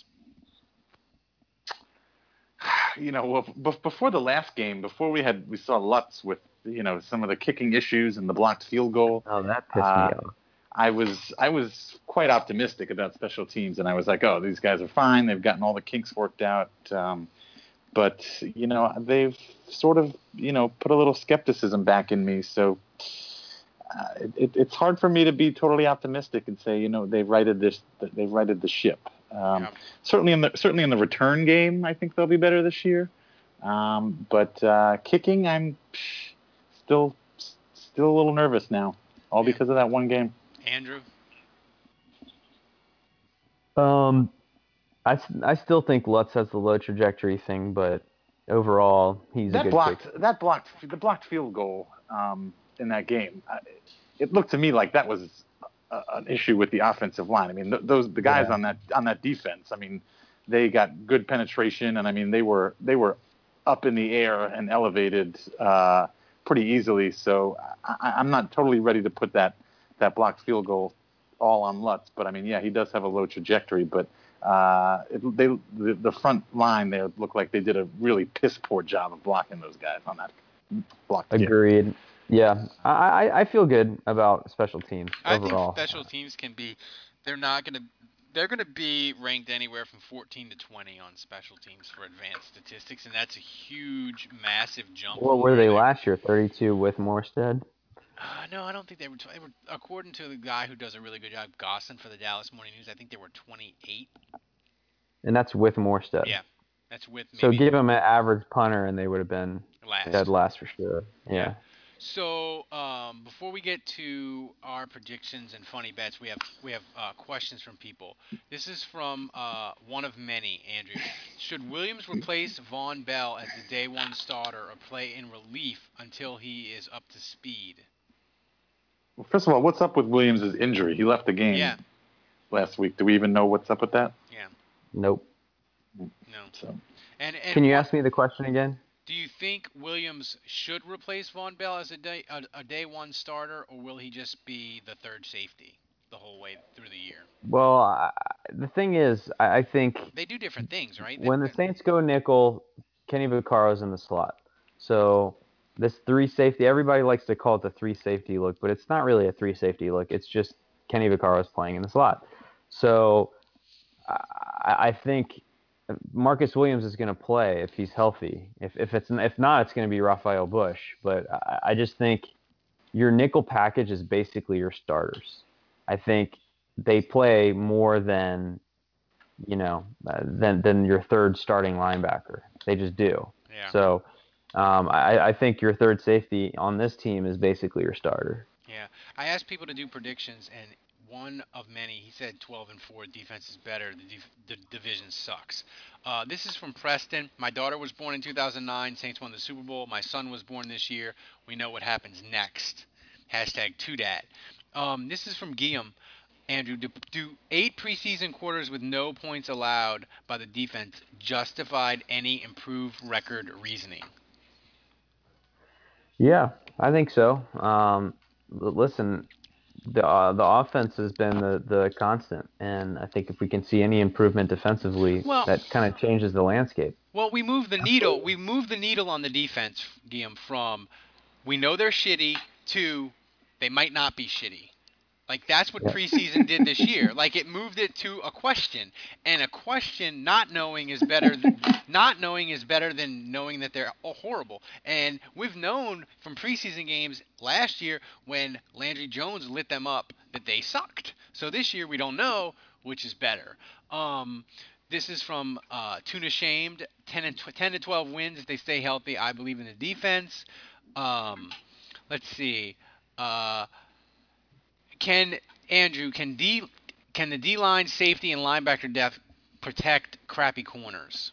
You know, well, b- before the last game, before we had we saw Lutz with you know some of the kicking issues and the blocked field goal. Oh, that pissed uh, me off. I was I was quite optimistic about special teams, and I was like, oh, these guys are fine. They've gotten all the kinks worked out. Um, but you know, they've sort of you know put a little skepticism back in me. So uh, it, it's hard for me to be totally optimistic and say you know they've righted this they've righted the ship. Um, Yeah. Certainly in the certainly in the return game, I think they'll be better this year. Um, but uh, kicking, I'm psh, still still a little nervous now, all Yeah. because of that one game. Andrew? Um, I, s- I still think Lutz has the low trajectory thing, but overall, he's a That good blocked kicker. that blocked the blocked field goal um, in that game. I, it looked to me like that was a, an issue with the offensive line. I mean, th- those the guys Yeah. on that on that defense. I mean, they got good penetration, and I mean they were they were up in the air and elevated uh, pretty easily. So I, I'm not totally ready to put that that blocked field goal all on Lutz, but I mean, yeah, he does have a low trajectory, but. Uh, it, they the, the front line there looked like they did a really piss poor job of blocking those guys on that blocked kick. Agreed. Yeah, I, I, I feel good about special teams I overall. think special teams can be they're not going to they're going to be ranked anywhere from fourteen to twenty on special teams for advanced statistics, and that's a huge, massive jump. What from were where they last year? thirty-two with Morstead? Uh, no, I don't think they were, tw- they were. According to the guy who does a really good job, Gosselin for the Dallas Morning News, I think they were twenty-eight. And that's with Morstead. Yeah, that's with maybe So give them an average punter, and they would have been last. dead last for sure. Yeah. So um, before we get to our predictions and funny bets, we have we have uh, questions from people. This is from uh, one of many, Andrew. Should Williams replace Von Bell as the day one starter or play in relief until he is up to speed? Well, first of all, what's up with Williams' injury? He left the game Yeah. last week. Do we even know what's up with that? Yeah. Nope. No. So And, and Can you what- ask me the question again? Do you think Williams should replace Von Bell as a day a, a day one starter, or will he just be the third safety the whole way through the year? Well, I, the thing is, I, I think They do different things, right? when They- the Saints go nickel, Kenny Vaccaro's in the slot. So this three safety, everybody likes to call it the three safety look, but it's not really a three safety look. It's just Kenny Vaccaro's playing in the slot. So I I, I think Marcus Williams is going to play if he's healthy. If if it's if not, it's going to be Raphael Bush. But I, I just think your nickel package is basically your starters. I think they play more than you know uh, than than your third starting linebacker. They just do. Yeah. So um, I, I think your third safety on this team is basically your starter. Yeah, I asked people to do predictions, and one of many, he said twelve and four, defense is better, the, def- the division sucks. Uh, this is from Preston. My daughter was born in two thousand nine, Saints won the Super Bowl. My son was born this year. We know what happens next. Hashtag to dat. Um, this is from Guillaume. Andrew, do, do eight preseason quarters with no points allowed by the defense justified any improved record reasoning? Yeah, I think so. Um, l- listen, the uh, the offense has been the, the constant, and I think if we can see any improvement defensively, Well, that kind of changes the landscape. Well, we moved the needle. We moved the needle on the defense, Guillaume, from we know they're shitty to they might not be shitty. Like that's what Yeah. preseason did this year. Like it moved it to a question, and a question not knowing is better. Than, not knowing is better than knowing that they're horrible. And we've known from preseason games last year when Landry Jones lit them up that they sucked. So this year we don't know, which is better. Um, this is from uh, Tuna Shamed. ten, and tw- ten to twelve wins if they stay healthy. I believe in the defense. Um, let's see. Uh, can Andrew can D can the D line safety and linebacker depth protect crappy corners?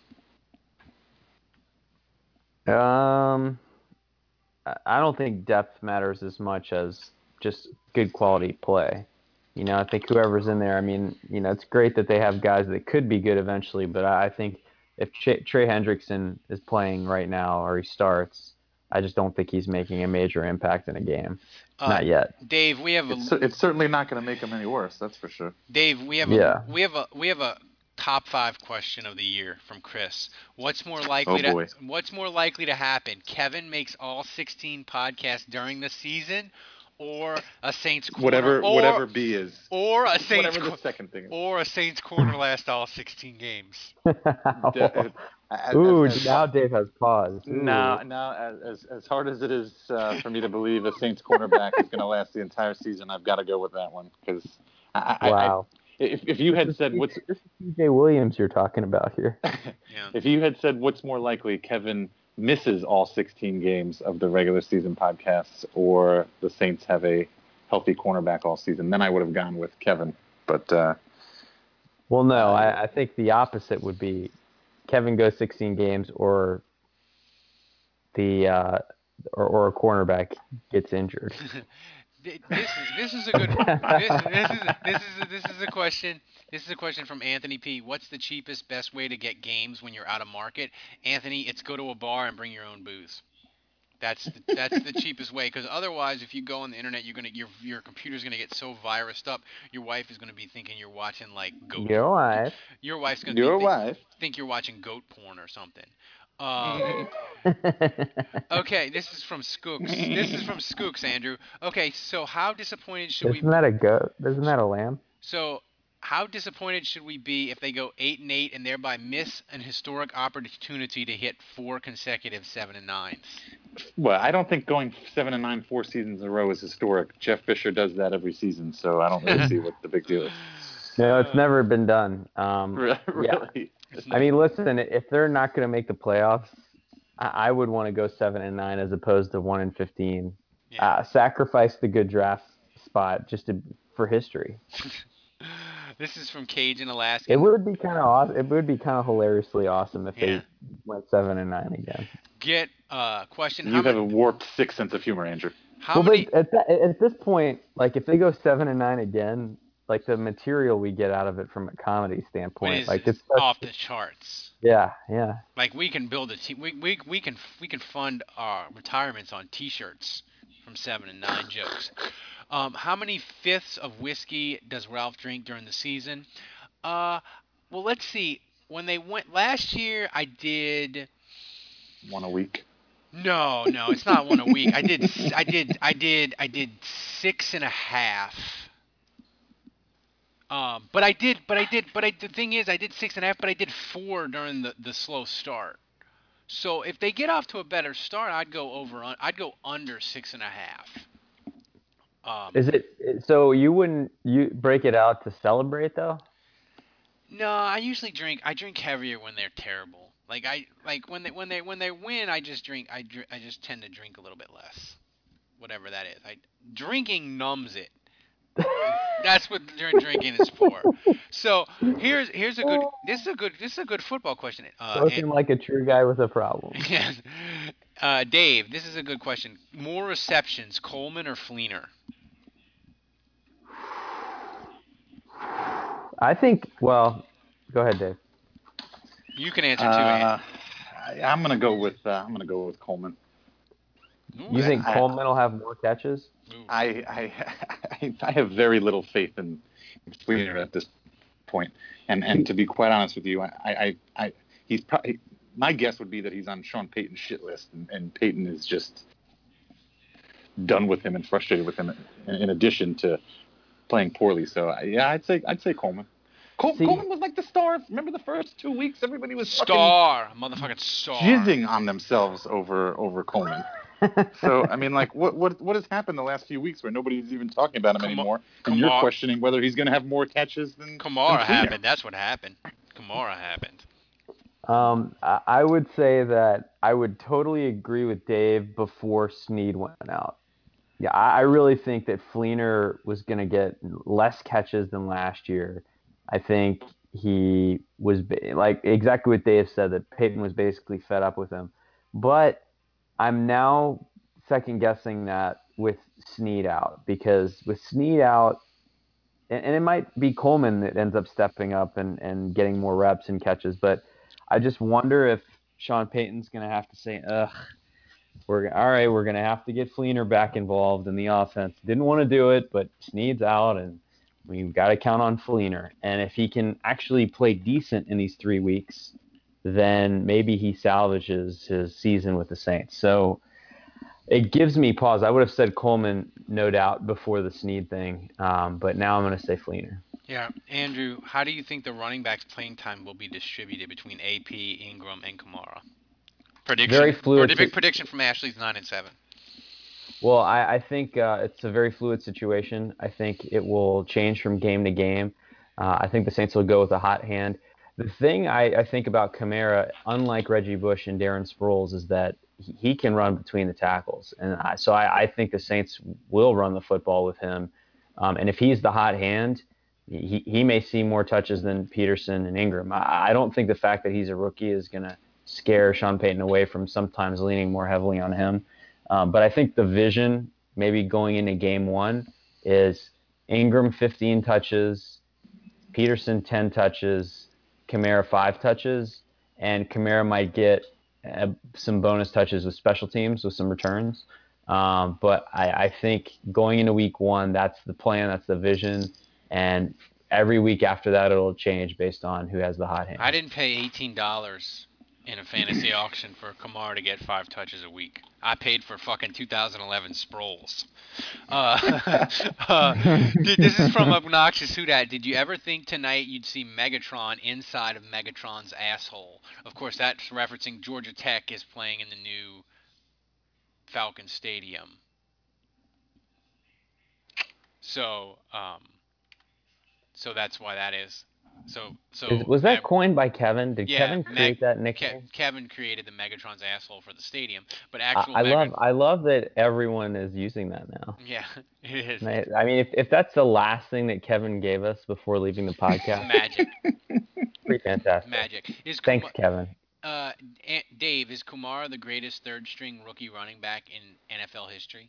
Um, I I don't think depth matters as much as just good quality play. You know, I think whoever's in there, I mean, you know, it's great that they have guys that could be good eventually, but I I think if Ch- Trey Hendrickson is playing right now or he starts, I just don't think he's making a major impact in a game. Uh, Not yet. Dave, we have a It's, it's certainly not going to make them any worse. That's for sure. Dave, we have Yeah. a we have a we have a top five question of the year from Chris. What's more likely Oh, boy. to What's more likely to happen? Kevin makes all sixteen podcasts during the season, or a Saints corner, Whatever or, whatever B is. or a Saints Whatever the co- second thing is. or a Saints corner last all sixteen games. De- as- Ooh, as- as- now Dave has pause. Ooh. Now, now, as, as as hard as it is uh, for me to believe a Saints cornerback is going to last the entire season, I've got to go with that one because I, I, Wow. I, if if you had said what's This is T J Williams you're talking about here. Yeah. if you had said what's more likely, Kevin misses all sixteen games of the regular season podcasts, or the Saints have a healthy cornerback all season, then I would have gone with Kevin. But uh, Well, no, I, I think the opposite would be Kevin goes sixteen games, or the uh, or, or a cornerback gets injured. Th- This is this is a good this, this is this is a, this is a question this is a question from Anthony P. What's the cheapest best way to get games when you're out of market? Anthony, it's go to a bar and bring your own booze. That's the, that's the cheapest way, because otherwise, if you go on the internet, you're gonna your your computer's gonna get so virused up. Your wife is gonna be thinking you're watching like goat. Your wife. Your wife's gonna your be, wife. think, think you're watching goat porn or something. Um, okay, this is from Skooks. This is from Skooks, Andrew. Okay, so how disappointed should we? Isn't that a goat? Isn't that a lamb? So, how disappointed should we be if they go eight and eight and thereby miss an historic opportunity to hit four consecutive seven and nines? Well, I don't think going seven and nine four seasons in a row is historic. Jeff Fisher does that every season, so I don't really see what the big deal is. No, it's never been done. Um, Really? Yeah. I mean, listen, if they're not going to make the playoffs, I, I would want to go seven and nine as opposed to one and fifteen. Yeah. Uh, sacrifice the good draft spot just to, for history. This is from Cage in Alaska. It would be kind of awesome. It would be kind of hilariously awesome if Yeah. they went seven and nine again. Get a uh, question. You How have many? a warped sixth sense of humor, Andrew. How well, many? but at, that, at this point, like if they go seven and nine again, like the material we get out of it from a comedy standpoint, Is like it's off the charts. yeah, yeah. Like we can build a team. We, we we can we can fund our retirements on T-shirts from seven and nine jokes. Um, how many fifths of whiskey does Ralph drink during the season? Uh, well, let's see. When they went last year, I did. One a week. No, no, it's not one a week. I did, I did, I did, I did six and a half. Um, but I did, but I did, but I. The thing is, I did six and a half, but I did four during the, the slow start. So if they get off to a better start, I'd go over. I'd go under six and a half. Um, Is it so you wouldn't you break it out to celebrate though? no, I usually drink. I drink heavier when they're terrible. Like I like when they when they when they win, I just drink. I dr- I just tend to drink a little bit less, whatever that is. I drinking numbs it. That's what dr- drinking is for. So here's here's a good. This is a good. This is a good football question. Uh, and, Spoken like a true guy with a problem. yes, uh, Dave. This is a good question. More receptions, Coleman or Fleener? I think. Well, go ahead, Dave. You can answer too. Uh, I, I'm gonna go with uh, I'm gonna go with Coleman. Ooh, You that- think I- Coleman will have more catches? ooh. I I I have very little faith in Fleener at this point, and and to be quite honest with you, I I, I he's probably my guess would be that he's on Sean Payton's shit list, and, and Payton is just done with him and frustrated with him. In, in addition to playing poorly, so yeah, I'd say I'd say Coleman. Col- See- Coleman was like the star. Remember the first two weeks, everybody was fucking Star, motherfucking star. jizzing on themselves over over Coleman. So I mean, like, what what what has happened the last few weeks where nobody's even talking about him Kama- anymore, and you're Kamara- questioning whether he's going to have more catches than Kamara than Fleener. happened. That's what happened. Kamara happened. Um, I I would say that I would totally agree with Dave before Snead went out. Yeah, I I really think that Fleener was going to get less catches than last year. I think he was ba- like exactly what Dave said, that Peyton was basically fed up with him. But I'm now second guessing that with Snead out, because with Snead out, and, and it might be Coleman that ends up stepping up and, and getting more reps and catches, but I just wonder if Sean Payton's going to have to say, ugh, we're all right. We're going to have to get Fleener back involved in the offense. Didn't want to do it, but Snead's out, and we've got to count on Fleener. And if he can actually play decent in these three weeks, then maybe he salvages his season with the Saints. So it gives me pause. I would have said Coleman, no doubt, before the Snead thing, um, but now I'm going to say Fleener. Yeah, Andrew, how do you think the running backs' playing time will be distributed between A P, Ingram, and Kamara? Prediction. Very fluid. Or the big prediction from Ashley's nine and seven. Well, I, I think uh, it's a very fluid situation. I think it will change from game to game. Uh, I think the Saints will go with a hot hand. The thing I, I think about Kamara, unlike Reggie Bush and Darren Sproles, is that he, he can run between the tackles. And I, so I, I think the Saints will run the football with him. Um, and if he's the hot hand, he, he may see more touches than Peterson and Ingram. I, I don't think the fact that he's a rookie is going to scare Sean Payton away from sometimes leaning more heavily on him. Um, but I think the vision, maybe going into game one, is Ingram fifteen touches, Peterson ten touches, Kamara five touches, and Kamara might get uh, some bonus touches with special teams, with some returns. Um, but I, I think going into week one, that's the plan, that's the vision, and every week after that, it'll change based on who has the hot hand. I didn't pay eighteen dollars in a fantasy auction for Kamara to get five touches a week. I paid for fucking two thousand eleven Sproles. Uh, uh, dude, this is from Obnoxious Houdat. Did you ever think tonight you'd see Megatron inside of Megatron's asshole? Of course, that's referencing Georgia Tech is playing in the new Falcon Stadium. So, um, so that's why that is. So, so Is, was that Meg- coined by Kevin? Did yeah, Kevin create Meg- that Ke- nickname? Kevin created the Megatron's asshole for the stadium, but I, actual I Meg- love I love that everyone is using that now. Yeah, it is. I, I mean, if, if that's the last thing that Kevin gave us before leaving the podcast, Magic, pretty fantastic. magic. Is Thanks, Kuma- Kevin. uh, A- Dave, is Kumar the greatest third-string rookie running back in N F L history?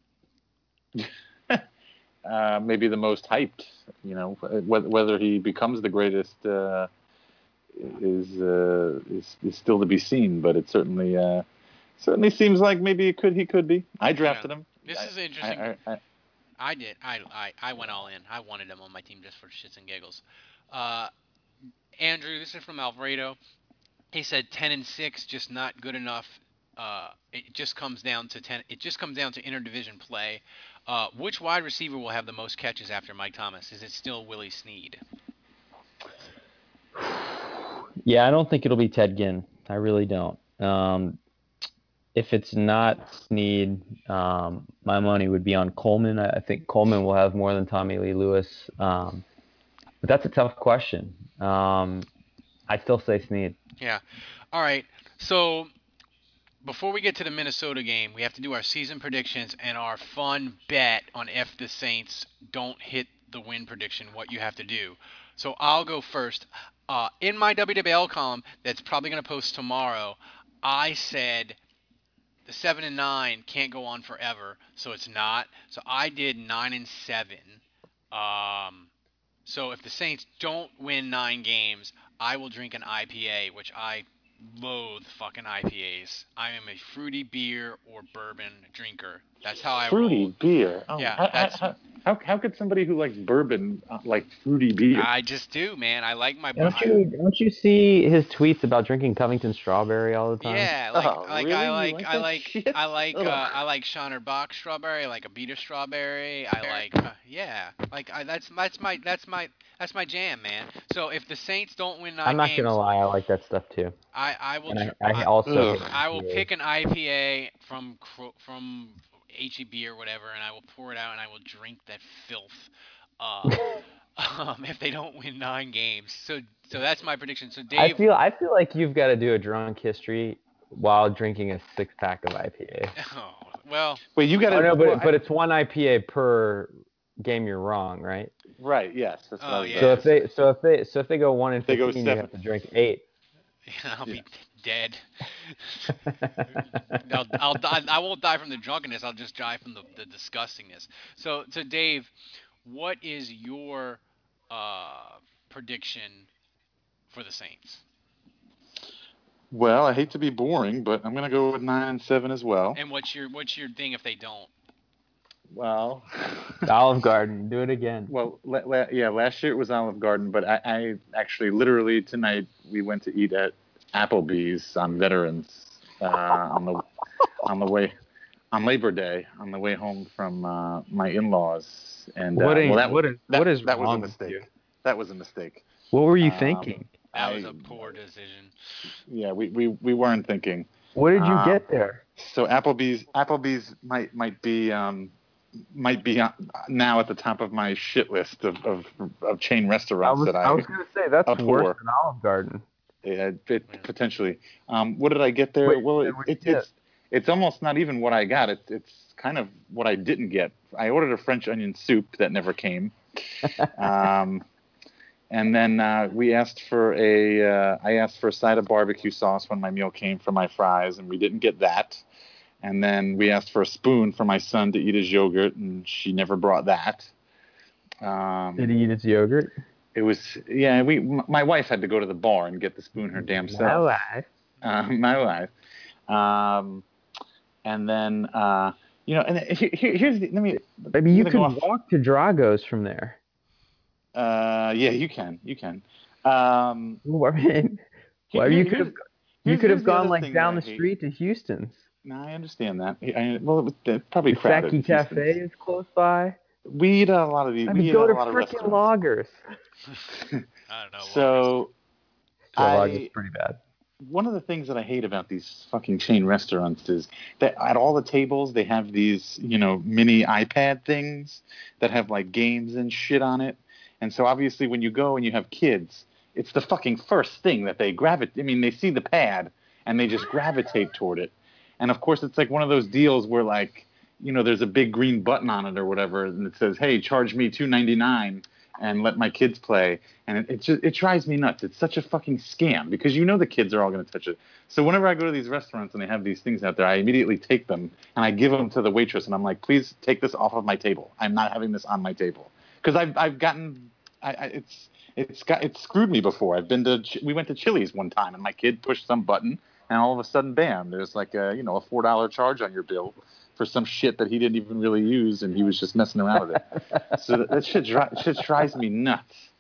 Uh, maybe the most hyped. You know, whether whether he becomes the greatest uh, is, uh, is is still to be seen. But it certainly uh, certainly seems like maybe it could he could be. I drafted Yeah. him. This I, is interesting. I, I, I, I did. I, I I went all in. I wanted him on my team just for shits and giggles. Uh, Andrew, this is from Alfredo. He said ten and six, just not good enough uh, it just comes down to ten. It just comes down to interdivision play. Uh, which wide receiver will have the most catches after Mike Thomas? Is it still Willie Snead? Yeah, I don't think it'll be Ted Ginn. I really don't. Um, if it's not Snead, um, my money would be on Coleman. I, I think Coleman will have more than Tommy Lee Lewis. Um, but that's a tough question. Um, I still say Snead. Yeah. All right. So before we get to the Minnesota game, we have to do our season predictions and our fun bet on if the Saints don't hit the win prediction, what you have to do. So I'll go first. Uh, in my W W L column that's probably going to post tomorrow, I said the seven and nine can't go on forever, so it's not. So I did nine and seven. Um, so if the Saints don't win nine games, I will drink an I P A, which I loathe fucking I P As. I am a fruity beer or bourbon drinker. That's how I Fruity roll. beer. Oh, Yeah, how, that's- how, how, how could somebody who likes bourbon uh, like fruity beer? I just do, man. I like my. Don't I- you don't you see his tweets about drinking Covington strawberry all the time? Yeah, like Oh, like really? I You like, like I that like shit? I like uh, Ugh. I like Shiner Bock strawberry. I like a Beater strawberry. I like uh, yeah, like I, that's that's my that's my that's my jam, man. So if the Saints don't win nine I'm not games, gonna lie, I like that stuff too. I I will And I, dr- I also Ugh. hate I will I P As. pick an I P A from Cro- from H E B or whatever, and I will pour it out and I will drink that filth. Uh, um, if they don't win nine games, so so that's my prediction. So I Dave, feel I feel like you've got to do a drunk history while drinking a six pack of I P A. oh, well, Wait, you got to. Oh no, but well, but it's one I P A per game you're wrong, right? right? Yes. That's what Oh, I was yeah. So about if to say. they so if they so if they go one and They go fifteen, you seven. have to drink eight. I'll be Yeah. dead. I'll, I'll die. I won't die from the drunkenness. I'll just die from the, the disgustingness. So, so Dave, what is your uh, prediction for the Saints? Well, I hate to be boring, but I'm going to go with nine and seven as well. And what's your what's your thing if they don't? Well, Olive Garden, do it again. well, la- la- yeah. Last year it was Olive Garden, but I, I actually, literally tonight we went to eat at Applebee's on Veterans uh, on the on the way on Labor Day on the way home from uh, my in-laws. And uh, What is- well, that, what is- that, what is that was a wrong with mistake. you? That was a mistake. What were you Um, thinking? That was I- a poor decision. Yeah, we, we, we weren't thinking. What did you uh, get there? So Applebee's Applebee's might might be um, might be uh, now at the top of my shit list of, of, of chain I restaurants was, that I, I was going to say that's abhor. worse than Olive Garden. yeah, it, potentially. Um, what did I get there? Wait, well, it, what'd it, you get? it's it's almost not even what I got. It's it's kind of what I didn't get. I ordered a French onion soup that never came. um, and then uh, we asked for a uh, I asked for a side of barbecue sauce when my meal came for my fries, and we didn't get that. And then we asked for a spoon for my son to eat his yogurt, and she never brought that. Um, Did he eat his yogurt? It was yeah. We m- my wife had to go to the bar and get the spoon her damn self. My wife. Uh, my wife. Um, and then uh, you know, and here, here- here's the, let me. I mean, you I'm could gonna go off- walk to Drago's from there. Uh, yeah, you can, you can. Um, Well, I mean, well, here- you here's- could have you here's- could here's have the gone other like thing down that the I hate. street to Houston's. No, I understand that. I, well, it was they're probably The crowded. Saki Cafe Houston's. is close by. We eat at a lot of these. I we mean, eat go at to a lot of freaking restaurants. Loggers. I don't know. So, Yeah, I, Loggers is pretty bad. one of the things that I hate about these fucking chain restaurants is that at all the tables they have these, you know, mini iPad things that have like games and shit on it. And so obviously when you go and you have kids, it's the fucking first thing that they gravitate. I mean, they see the pad and they just gravitate toward it. And of course, it's like one of those deals where like, you know, there's a big green button on it or whatever, and it says, "Hey, charge me two ninety-nine and let my kids play." And it, it just it drives me nuts. It's such a fucking scam because you know the kids are all going to touch it. So whenever I go to these restaurants and they have these things out there, I immediately take them and I give them to the waitress and I'm like, "Please take this off of my table. I'm not having this on my table." Because I've I've gotten I, I, it's it's got it's screwed me before. I've been to we went to Chili's one time and my kid pushed some button and all of a sudden, bam! There's like a you know a four dollar charge on your bill for some shit that he didn't even really use and he was just messing around with it. So that, that shit, dri- shit drives me nuts. Yeah.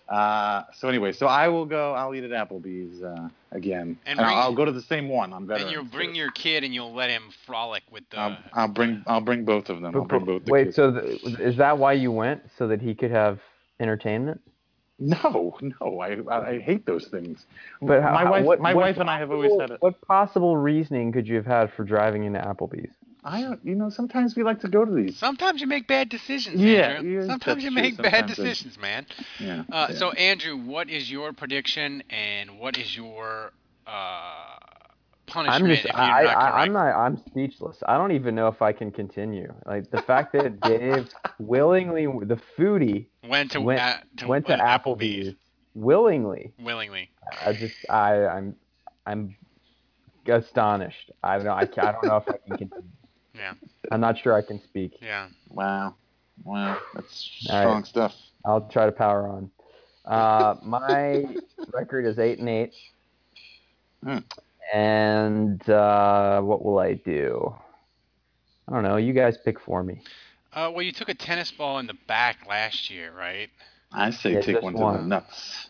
Uh, so anyway, so I will go. I'll eat at Applebee's uh, again, And and, bring- I'll, I'll go to the same one on And Veterans. you'll bring too. your kid and you'll let him frolic with the. I'll, I'll bring. I'll bring both of them. I'll bring both the Wait, kids. so the, is that why you went? So that he could have entertainment? No, no, I I, I hate those things. But how, my wife, what, my what wife and I have always had possible- it. What possible reasoning could you have had for driving into Applebee's? I, don't- you know, sometimes we like to go to these. Sometimes you make bad decisions, Yeah, Andrew. yeah, Sometimes that's you true. make bad Sometimes I- decisions, man. Yeah. Uh, yeah. So, Andrew, what is your prediction and what is your uh, punishment I'm just, if you're I, not correct? I, I'm not, I'm speechless. I don't even know if I can continue. Like the fact that Dave willingly, the foodie, went to, went, uh, to, went to uh, Applebee's willingly. willingly. I just, I, I'm, I'm astonished. I don't know. I, can't, I don't know if I can continue. Yeah, I'm not sure I can speak. yeah. Wow, wow, that's All strong right. stuff. I'll try to power on. Uh, my record is eight and eight. Hmm. And uh, what will I do? I don't know. You guys pick for me. Uh, well, you took a tennis ball in the back last year, right? I say Yeah, take just one to one. the nuts.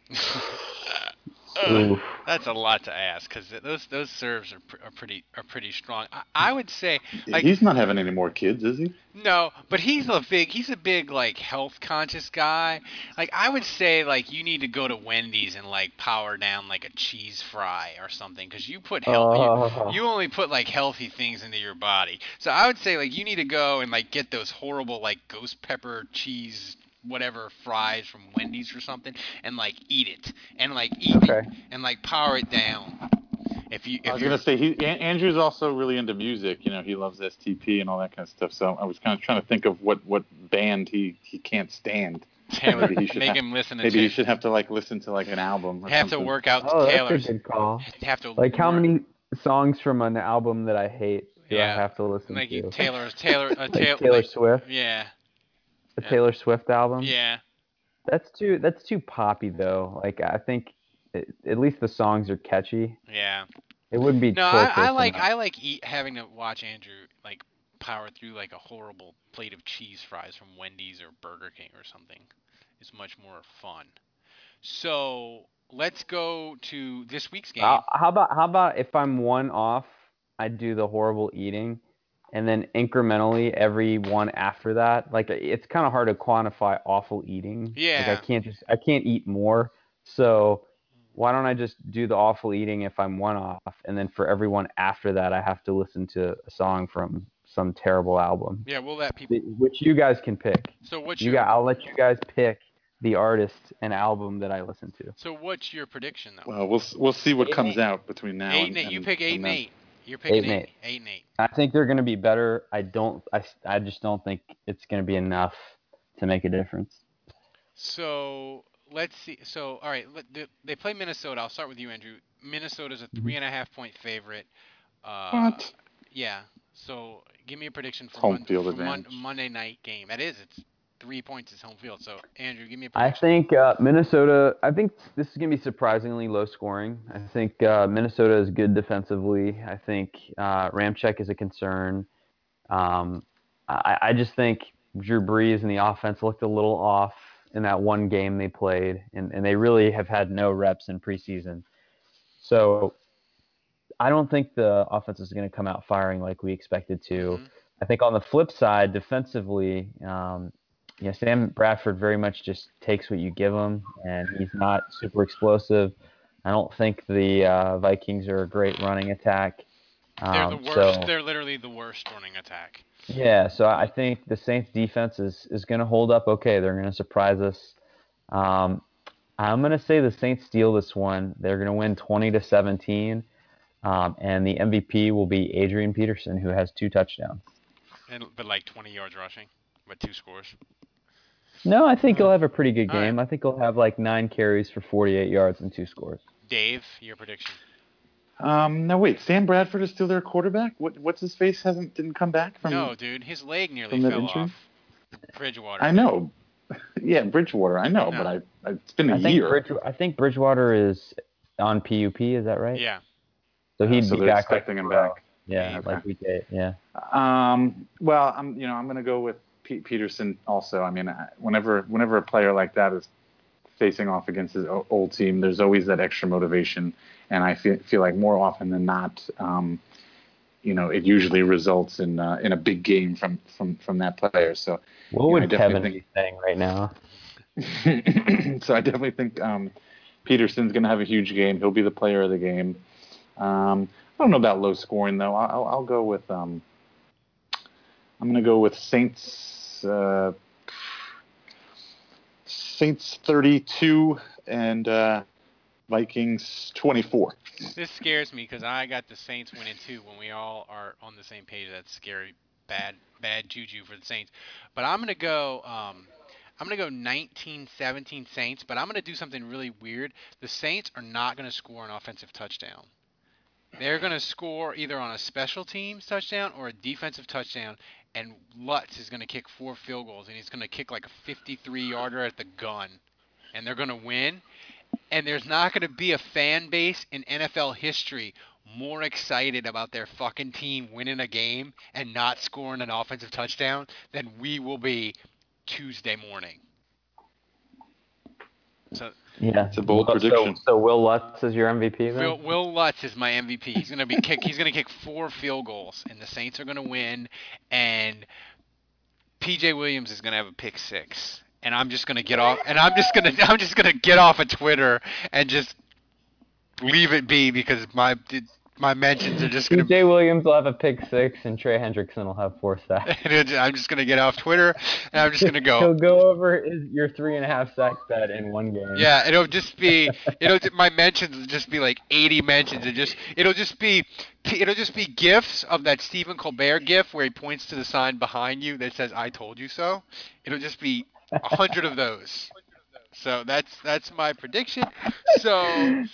Oof. That's a lot to ask because those those serves are, pr- are pretty are pretty strong. I, I would say like He's not having any more kids, is he? no, but he's a big he's a big like health conscious guy. Like I would say like you need to go to Wendy's and like power down like a cheese fry or something because you put health Oh. you, you only put like healthy things into your body. So I would say like you need to go and like get those horrible like ghost pepper cheese whatever fries from Wendy's or something and like eat it and like eat Okay. it and like power it down. If you I if was you're gonna say he An- Andrew's also really into music. You know, he loves S T P and all that kind of stuff. So I was kind of trying to think of what, what band he, he can't stand. Taylor, Maybe he should make have- him listen to Maybe Taylor. you should have to like listen to like an album. Or have to something. work out Oh, Taylor's. that's a good call. Have to Like how work- many songs from an album that I hate do Yeah. I have to listen like you, to? Taylor's Taylor uh, Like Taylor, Taylor like- Swift, Yeah, the yeah. Taylor Swift album. yeah. That's too. That's too poppy though. Like I think, it, at least the songs are catchy. Yeah. It wouldn't be. No, I, I torturous like enough. I like eat having to watch Andrew like power through like a horrible plate of cheese fries from Wendy's or Burger King or something. It's much more fun. So let's go to this week's game. Uh, how about how about if I'm one off, I do the horrible eating, and then incrementally every one after that. Like it's kind of hard to quantify awful eating. Yeah. Like I can't just I can't eat more. So why don't I just do the awful eating if I'm one off, and then for everyone after that, I have to listen to a song from some terrible album, Yeah, we'll let people. which you guys can pick. So what's You your got, I'll let you guys pick the artist and album that I listen to. so what's your prediction though? Well, we'll we'll see what Eight comes and out between now eight and, and eight. You and- pick eight and then. eight. You're picking Eight and eight. eight. Eight and eight. I think they're going to be better. I don't. I, I just don't think it's going to be enough to make a difference. So let's see. So all right, let, they, they play Minnesota. I'll start with you, Andrew. Minnesota's a three and a half point favorite. Uh, What? Yeah. So give me a prediction for, Home Mon- field for Mon- advantage. Monday night game. That is, it's three points is home field. So Andrew, give me a I prediction. think uh, Minnesota. I think this is going to be surprisingly low scoring. I think uh, Minnesota is good defensively. I think uh, Ramczyk is a concern. Um, I, I just think Drew Brees and the offense looked a little off in that one game they played, and, and they really have had no reps in preseason. So I don't think the offense is going to come out firing like we expected to. Mhm. I think on the flip side, defensively, um, you know, Sam Bradford very much just takes what you give him, and he's not super explosive. I don't think the uh, Vikings are a great running attack. They're the Um, worst. so, They're literally the worst running attack. yeah, so I think the Saints defense is, is going to hold up okay. They're going to surprise us. Um, I'm going to say the Saints steal this one. They're going to win twenty to seventeen, um, and the M V P will be Adrian Peterson, who has two touchdowns. And, but like twenty yards rushing, but two scores. No, I think he'll have a pretty good All right. game. I think he'll have like nine carries for forty-eight yards and two scores. Dave, your prediction. Um, no, wait. Sam Bradford is still their quarterback. What? What's his face? Hasn't didn't come back from? No, dude, his leg nearly from that fell injury? off. Bridgewater. I know. Yeah, Bridgewater. I know, No. but I, I it's been a I think year. Bridge, I think Bridgewater is on P U P. Is that right? Yeah. So he'd so be they're back. like, expecting him tomorrow. back. Yeah, Okay. like we did. Yeah. Um, well, I'm you know I'm going to go with Pete Peterson also. I mean, I- whenever whenever a player like that is facing off against his o- old team, there's always that extra motivation. And I feel feel like more often than not, um, you know, it usually results in uh, in a big game from from from that player. So What you know, I would definitely Kevin think- be saying right now? so I definitely think um, Peterson's going to have a huge game. He'll be the player of the game. Um, I don't know about low scoring though. I'll, I'll go with um, I'm going to go with Saints uh, Saints thirty-two and uh, Vikings twenty-four. This scares me because I got the Saints winning too. When we all are on the same page, that's scary, bad, bad juju for the Saints. But I'm gonna go. Um, I'm gonna go nineteen seventeen Saints. But I'm gonna do something really weird. The Saints are not gonna score an offensive touchdown. They're gonna score either on a special teams touchdown or a defensive touchdown. And Lutz is gonna kick four field goals, and he's gonna kick like a fifty-three yarder at the gun, and they're gonna win. And there's not going to be a fan base in N F L history more excited about their fucking team winning a game and not scoring an offensive touchdown than we will be Tuesday morning. So Yeah, It's a bold Will- prediction. So, so Will Lutz is your M V P then? Will, Will Lutz is my M V P. He's going to be kick. He's going to kick four field goals, and the Saints are going to win. And P J Williams is going to have a pick six. And I'm just gonna get off. And I'm just gonna. I'm just gonna get off of Twitter and just leave it be because my my mentions are just P gonna. J Williams will have a pick six, and Trey Hendrickson will have four sacks. I'm just gonna get off Twitter and I'm just gonna He'll go. go over his, your three and a half sack bet in one game. Yeah, it'll just be. It'll my mentions will just be like eighty mentions. It just. It'll just be. It'll just be gifs of that Stephen Colbert gif where he points to the sign behind you that says "I told you so." It'll just be a hundred of those. So that's that's my prediction. So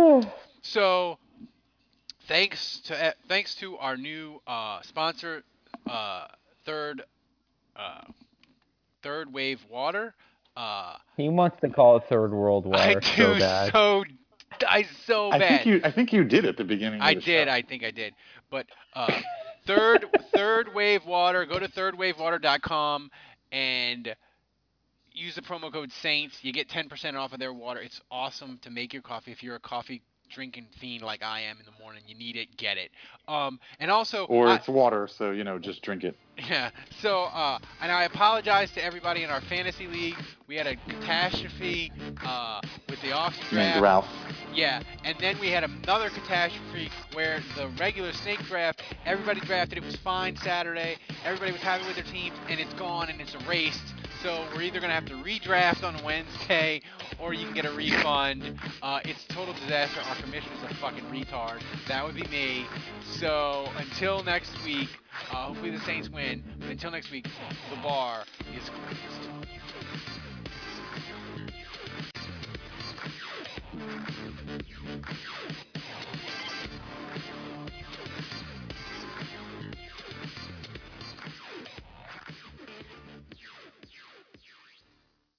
so thanks to thanks to our new uh, sponsor, uh, Third uh, Third Wave Water. Uh, He wants to call it Third World War I so do bad. so I so I bad. think you I think you did at the beginning. Of I the did. Show. I think I did. But uh, third Third Wave Water. Go to third wave water dot com and use the promo code Saints. You get ten percent off of their water. It's awesome to make your coffee. If you're a coffee drinking fiend like I am in the morning, you need it, get it. Um, and also, Or I, it's water, so you know, just drink it. yeah. So, uh, and I apologize to everybody in our fantasy league. We had a catastrophe uh, with the off Named draft. Ralph. Yeah, and then we had another catastrophe where the regular snake draft, everybody drafted, it was fine Saturday, everybody was happy with their teams, and it's gone and it's erased. So we're either going to have to redraft on Wednesday, or you can get a refund. Uh, it's a total disaster. Our commissioner's a fucking retard. That would be me. So until next week, uh, hopefully the Saints win, but until next week, the bar is closed.